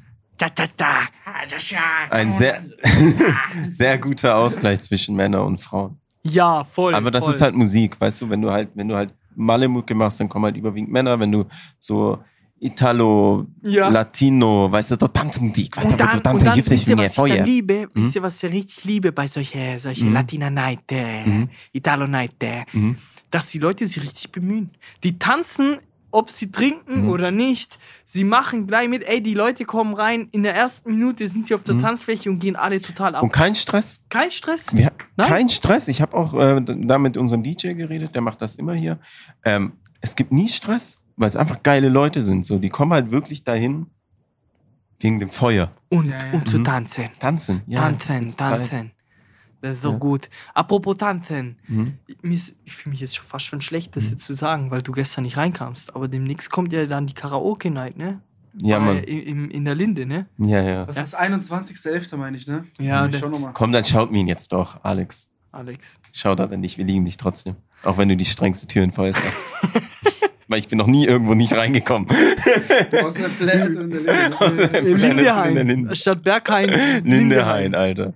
ein sehr guter Ausgleich zwischen Männern und Frauen. Ja, voll. Aber das ist halt Musik, weißt du, wenn du halt Malemucke machst, dann kommen halt überwiegend Männer, wenn du so Italo, Latino, weißt du, tante Musik, weißt du, dann wisst ihr, was ich dann liebe, wisst ihr, was ich richtig liebe bei solche Latina Night, Italo Night, dass die Leute sich richtig bemühen. Die tanzen, ob sie trinken oder nicht, sie machen gleich mit, die Leute kommen rein, in der ersten Minute sind sie auf der Tanzfläche und gehen alle total ab. Und kein Stress? Kein Stress? Ja, kein Stress. Ich habe auch da mit unserem DJ geredet, der macht das immer hier. Es gibt nie Stress, weil es einfach geile Leute sind. So, die kommen halt wirklich dahin wegen dem Feuer. Und zu tanzen. Tanzen, ja. Tanzen. Das ist so gut. Apropos Tanzen. Ich fühle mich jetzt fast schon schlecht, das jetzt zu sagen, weil du gestern nicht reinkamst. Aber demnächst kommt ja dann die Karaoke-Night, ne? Ja, Mann. In der Linde, ne? Ja. Was ist das? 21.11. meine ich, ne? Ja, komm, dann schaut mir ihn jetzt doch, Alex. Schaut an dich, wir lieben dich trotzdem. Auch wenn du die strengste Tür in Feuers hast. Weil ich bin noch nie irgendwo nicht reingekommen. Du hast eine Planet in der Linde. Lindehain. Statt Berghain. Lindehain, Alter.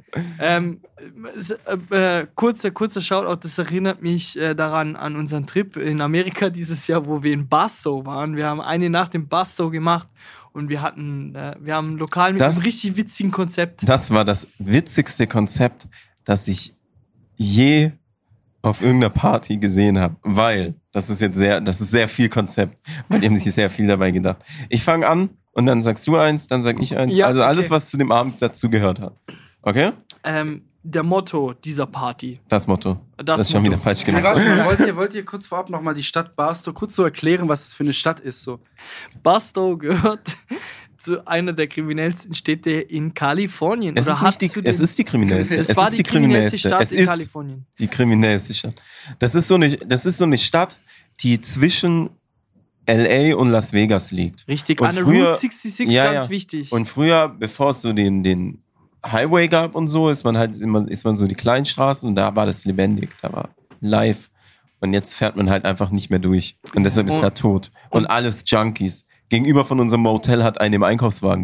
Kurzer Shoutout, das erinnert mich daran an unseren Trip in Amerika dieses Jahr, wo wir in Barstow waren. Wir haben eine Nacht in Barstow gemacht und wir haben lokal mit einem richtig witzigen Konzept. Das war das witzigste Konzept, das ich je auf irgendeiner Party gesehen habe, weil das ist sehr viel Konzept, bei dem sich sehr viel dabei gedacht. Ich fange an und dann sagst du eins, dann sag ich eins. Ja, also alles, was zu dem Abend dazu gehört hat. Okay? Der Motto dieser Party. Das Motto. Das ist schon wieder falsch gemacht. Wollt ihr kurz vorab nochmal die Stadt Barstow kurz so erklären, was es für eine Stadt ist? So? Barstow gehört zu einer der kriminellsten Städte in Kalifornien. Es ist die kriminellste. Es war die kriminellste Stadt in Kalifornien. Die kriminellste Stadt. Das ist so eine Stadt, die zwischen LA und Las Vegas liegt. Richtig, an der Route 66 ganz wichtig. Und früher, bevor es so den Highway gab und so, ist man so die kleinen Straßen und da war das lebendig, da war live. Und jetzt fährt man halt einfach nicht mehr durch. Und deshalb ist da tot. Und alles Junkies. Gegenüber von unserem Motel hat eine im Einkaufswagen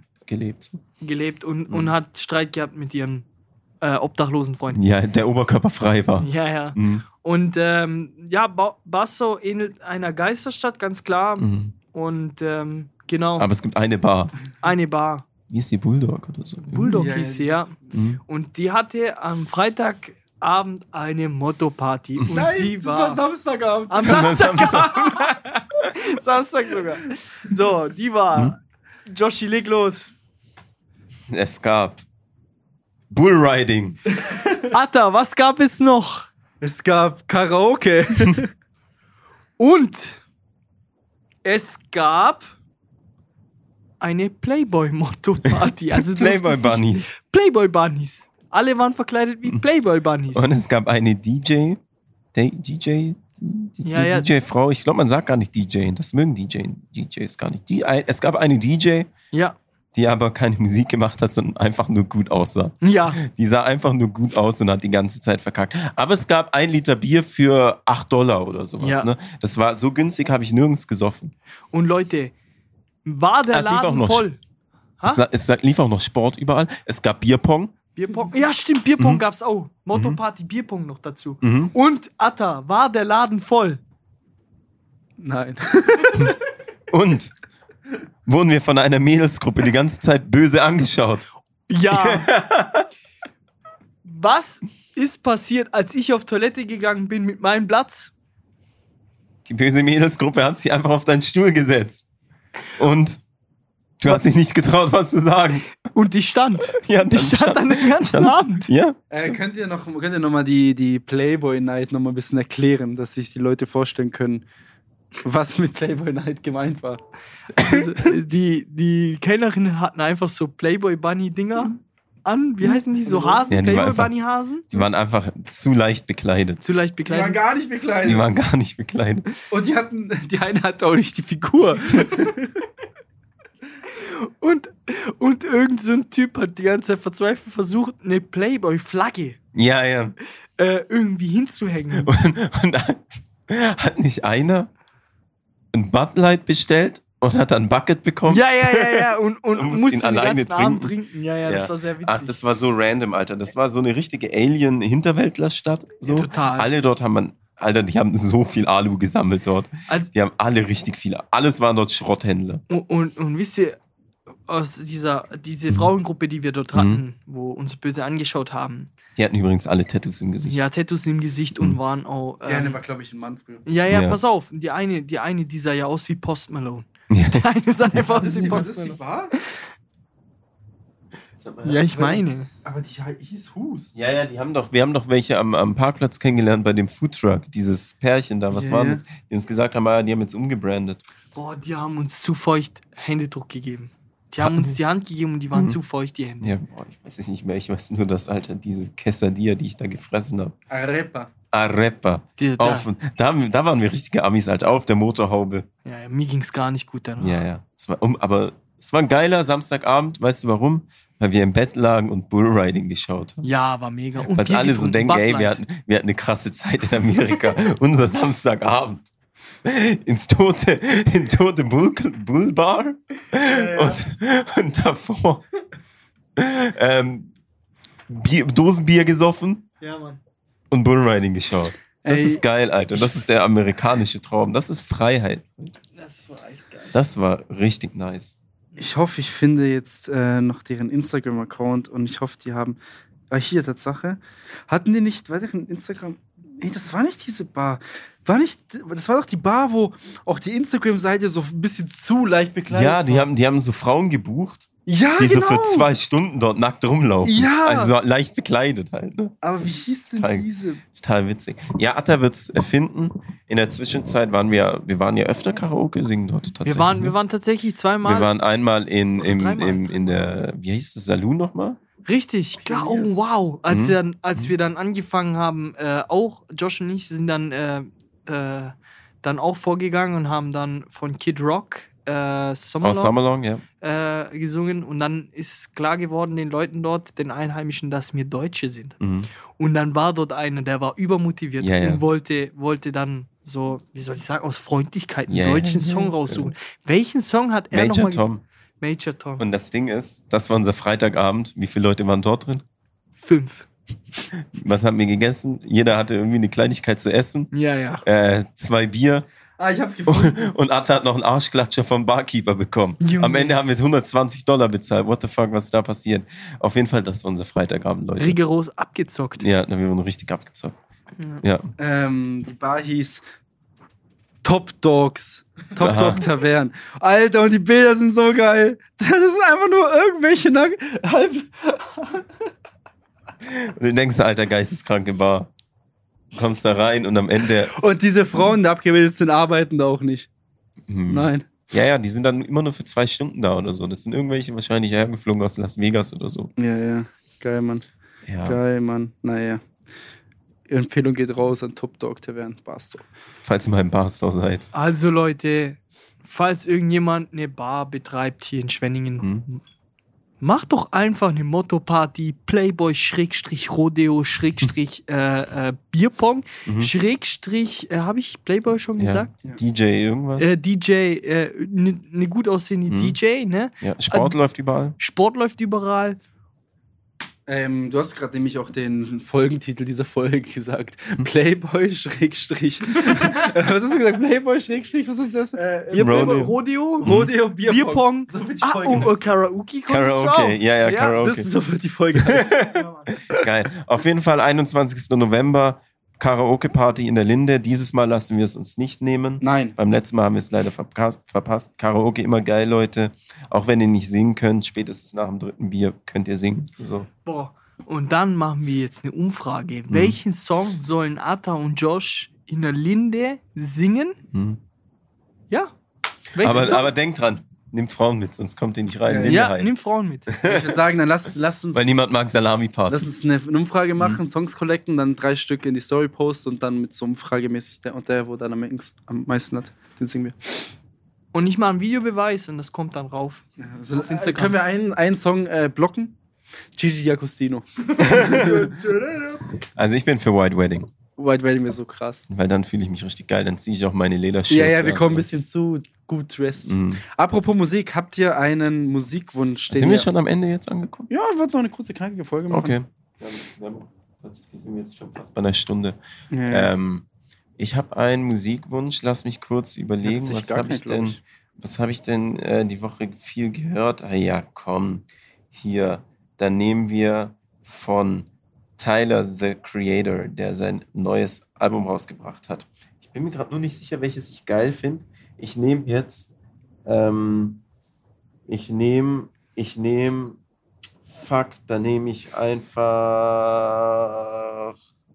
gelebt und hat Streit gehabt mit ihren obdachlosen Freunden. Ja, der Oberkörper frei war. Ja. Mhm. Und Barstow ähnelt einer Geisterstadt, ganz klar. Mhm. Und genau. Aber es gibt eine Bar. Wie ist die Bulldog oder so? Bulldog hieß sie, ja. Mhm. Und die hatte am Freitagabend eine Motto-Party. Und das war Samstagabend. Am Samstagabend. Samstag sogar. So, die war. Joshi, leg los. Es gab Bullriding. Atta, was gab es noch? Es gab Karaoke. Und es gab eine Playboy-Motto-Party. Also Playboy-Bunnies. Playboy-Bunnies. Alle waren verkleidet wie Playboy-Bunnies. Und es gab eine DJ-Frau. Ich glaube, man sagt gar nicht DJ. Das mögen DJs gar nicht. Es gab eine DJ, die aber keine Musik gemacht hat, sondern einfach nur gut aussah. Ja. Die sah einfach nur gut aus und hat die ganze Zeit verkackt. Aber es gab 1 Liter Bier für $8 oder sowas. Ja. Ne? Das war so günstig, habe ich nirgends gesoffen. Und Leute, war der Laden voll? Es lief auch noch Sport überall. Es gab Bierpong. Ja, stimmt, Bierpong gab's auch. Motto-Party, Bierpong noch dazu. Mhm. Und, Atta, war der Laden voll? Nein. Und wurden wir von einer Mädelsgruppe die ganze Zeit böse angeschaut? Ja. Was ist passiert, als ich auf Toilette gegangen bin mit meinem Platz? Die böse Mädelsgruppe hat sich einfach auf deinen Stuhl gesetzt. Und du hast dich nicht getraut, was zu sagen. Und die stand. Ja, die stand an den ganzen Abend. Ja. Könnt ihr noch mal die Playboy Night noch mal ein bisschen erklären, dass sich die Leute vorstellen können, was mit Playboy Night gemeint war? Also, die Kellnerinnen hatten einfach so Playboy Bunny Dinger an. Wie heißen die? So Hasen? Ja, Playboy Bunny Hasen? Die waren einfach zu leicht bekleidet. Die waren gar nicht bekleidet. Und die eine hatte auch nicht die Figur. Und irgend so ein Typ hat die ganze Zeit verzweifelt versucht, eine Playboy-Flagge irgendwie hinzuhängen. Und hat nicht einer ein Bud Light bestellt und hat dann ein Bucket bekommen? Ja. Und musste ihn alleine den ganzen Abend trinken. Ja, das war sehr witzig. Ach, das war so random, Alter. Das war so eine richtige Alien-Hinterwäldlerstadt. So. Ja, total. Alle dort die haben so viel Alu gesammelt dort. Also, die haben alle richtig viel. Alles waren dort Schrotthändler. Und wisst ihr, aus diese Frauengruppe, die wir dort hatten, wo uns böse angeschaut haben. Die hatten übrigens alle Tattoos im Gesicht. Ja, Tattoos im Gesicht und waren auch... Die eine war, glaube ich, ein Mann früher. Ja, pass auf. Die eine, die sah ja aus wie Post Malone. Ja. Die eine sah einfach aus wie Post Malone. Ja, ich meine. Aber die hieß Hus. Ja, wir haben doch welche am Parkplatz kennengelernt bei dem Foodtruck. Dieses Pärchen da, was war das? Die uns gesagt haben, die haben jetzt umgebrandet. Boah, die haben uns zu feucht Händedruck gegeben. Die haben uns die Hand gegeben und die waren zu feucht, die Hände. Ja, ich weiß es nicht mehr. Ich weiß nur, dass, Alter, diese Quesadilla, die ich da gefressen habe. Arepa. Arepa. Da waren wir richtige Amis, halt auf der Motorhaube. Ja, mir ging's gar nicht gut danach. Ja. Aber es war ein geiler Samstagabend. Weißt du warum? Weil wir im Bett lagen und Bullriding geschaut haben. Ja, war mega. Und weil alle so denken, ey, wir hatten eine krasse Zeit in Amerika. Unser Samstagabend. In tote Bullbar. Ja. Und davor Dosenbier gesoffen. Ja, Mann. Und Bullriding geschaut. Das ist geil, Alter. Das ist der amerikanische Traum. Das ist Freiheit. Das war echt geil. Das war richtig nice. Ich hoffe, ich finde jetzt noch deren Instagram-Account und ich hoffe, die haben. Hier, Tatsache. Hatten die nicht weiteren Instagram. Nee, das war nicht diese Bar. Das war doch die Bar, wo auch die Instagram-Seite so ein bisschen zu leicht bekleidet war. Ja, die haben so Frauen gebucht. Ja, die genau. so für 2 Stunden dort nackt rumlaufen. Ja. Also so leicht bekleidet halt. Ne? Aber wie hieß denn diese? Total witzig. Ja, Atta wird's erfinden. In der Zwischenzeit waren wir ja öfter Karaoke singen dort tatsächlich. Wir waren tatsächlich zweimal. Wir waren einmal in der, wie hieß das, Saloon nochmal? Richtig, klar. Oh, wow. Als wir dann angefangen haben, auch Josh und ich sind dann auch vorgegangen und haben dann von Kid Rock Summerlong, ja. Gesungen. Und dann ist klar geworden den Leuten dort, den Einheimischen, dass wir Deutsche sind. Mhm. Und dann war dort einer, der war übermotiviert und wollte dann so, wie soll ich sagen, aus Freundlichkeit einen deutschen Song raussuchen. Welchen Song hat er nochmal gesagt? Major Tom. Und das Ding ist, das war unser Freitagabend. Wie viele Leute waren dort drin? 5. Was haben wir gegessen? Jeder hatte irgendwie eine Kleinigkeit zu essen. Ja. 2 Bier. Ich hab's gefunden. Und Atta hat noch einen Arschklatscher vom Barkeeper bekommen. Junge. Am Ende haben wir $120 bezahlt. What the fuck, was ist da passiert? Auf jeden Fall, das war unser Freitagabend, Leute. Rigoros abgezockt. Ja, wir wurden richtig abgezockt. Ja. Die Bar hieß Top Dogs. Top Dog Tavern. Alter, und die Bilder sind so geil. Das sind einfach nur irgendwelche Und du denkst, alter, geisteskranke Bar. Du kommst da rein und am Ende... Und diese Frauen, die abgebildet sind, arbeiten da auch nicht. Nein. Ja, die sind dann immer nur für 2 Stunden da oder so. Das sind irgendwelche wahrscheinlich hergeflogen aus Las Vegas oder so. Ja. Geil, Mann. Ja. Geil, Mann. Naja. Empfehlung geht raus an Top Dog Tavern Barstow. Falls ihr mal im Barstow seid. Also Leute, falls irgendjemand eine Bar betreibt hier in Schwenningen, macht doch einfach eine Motto-Party, Playboy-Rodeo, Bierpong, habe ich Playboy schon gesagt? Ja. DJ irgendwas? DJ, eine gut aussehende DJ, ne? Ja, Sport läuft überall. Du hast gerade nämlich auch den Folgentitel dieser Folge gesagt. Playboy Was hast du gesagt? Playboy was ist das? Rodeo, Bierpong. So wird die Folge Karaoke. Ja, Karaoke. Das ist so wird die Folge heißt. Geil. Auf jeden Fall 21. November Karaoke-Party in der Linde. Dieses Mal lassen wir es uns nicht nehmen. Nein. Beim letzten Mal haben wir es leider verpasst. Karaoke immer geil, Leute. Auch wenn ihr nicht singen könnt, spätestens nach dem 3. Bier könnt ihr singen. So. Boah. Und dann machen wir jetzt eine Umfrage. Welchen Song sollen Atta und Josh in der Linde singen? Ja. Aber denkt dran, nehmt Frauen mit, sonst kommt ihr nicht rein. Ja, nehmt Frauen mit. Ich würde sagen, dann lass uns... Weil niemand mag Salami-Party. Lass uns eine Umfrage machen, Songs collecten, dann 3 Stück in die Story posten und dann mit so umfragemäßig der, wo dann am meisten hat, den singen wir. Und ich mache einen Videobeweis und das kommt dann rauf. Ja, also auf Instagram. Können wir einen Song blocken? Gigi D'Agostino. Also ich bin für White Wedding. White Wedding wäre so krass. Weil dann fühle ich mich richtig geil, dann ziehe ich auch meine Ledershirts. Ja, wir kommen ein bisschen zu gut dressed. Apropos Musik, habt ihr einen Musikwunsch? Sind wir schon am Ende jetzt angekommen? Ja, wir wollten noch eine kurze, knackige Folge machen. Okay. Tatsächlich sind wir jetzt schon fast bei einer Stunde. Ja. Ich habe einen Musikwunsch, lass mich kurz überlegen, was habe ich denn die Woche viel gehört? Ja, komm, hier, dann nehmen wir von Tyler, the Creator, der sein neues Album rausgebracht hat. Ich bin mir gerade nur nicht sicher, welches ich geil finde. Ich nehme jetzt, da nehme ich einfach,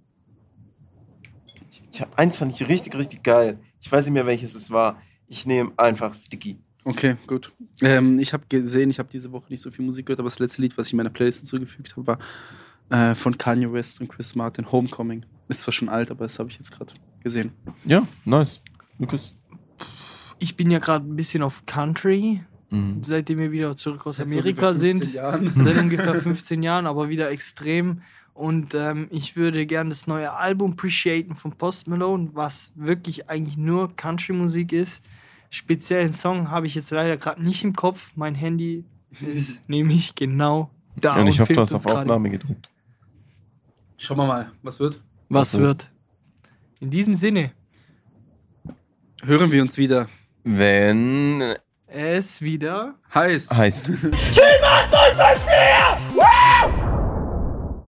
ich habe eins, fand ich richtig, richtig geil. Ich weiß nicht mehr, welches es war. Ich nehme einfach Sticky. Okay, gut. Ich habe gesehen, ich habe diese Woche nicht so viel Musik gehört, aber das letzte Lied, was ich in meiner Playlist hinzugefügt habe, war von Kanye West und Chris Martin, Homecoming. Ist zwar schon alt, aber das habe ich jetzt gerade gesehen. Ja, nice. Lukas? Ich bin ja gerade ein bisschen auf Country, seitdem wir wieder zurück aus Amerika sind. Seit ungefähr 15 Jahren, aber wieder extrem. Und ich würde gerne das neue Album appreciaten von Post Malone, was wirklich eigentlich nur Country-Musik ist. Speziellen Song habe ich jetzt leider gerade nicht im Kopf. Mein Handy ist nämlich genau da. Und ich hoffe, du hast auf Aufnahme gedrückt. Schauen wir mal, was wird? Was wird? In diesem Sinne. Hören wir uns wieder. Wenn Es wieder heißt. 7, 8, 9, 5, 4!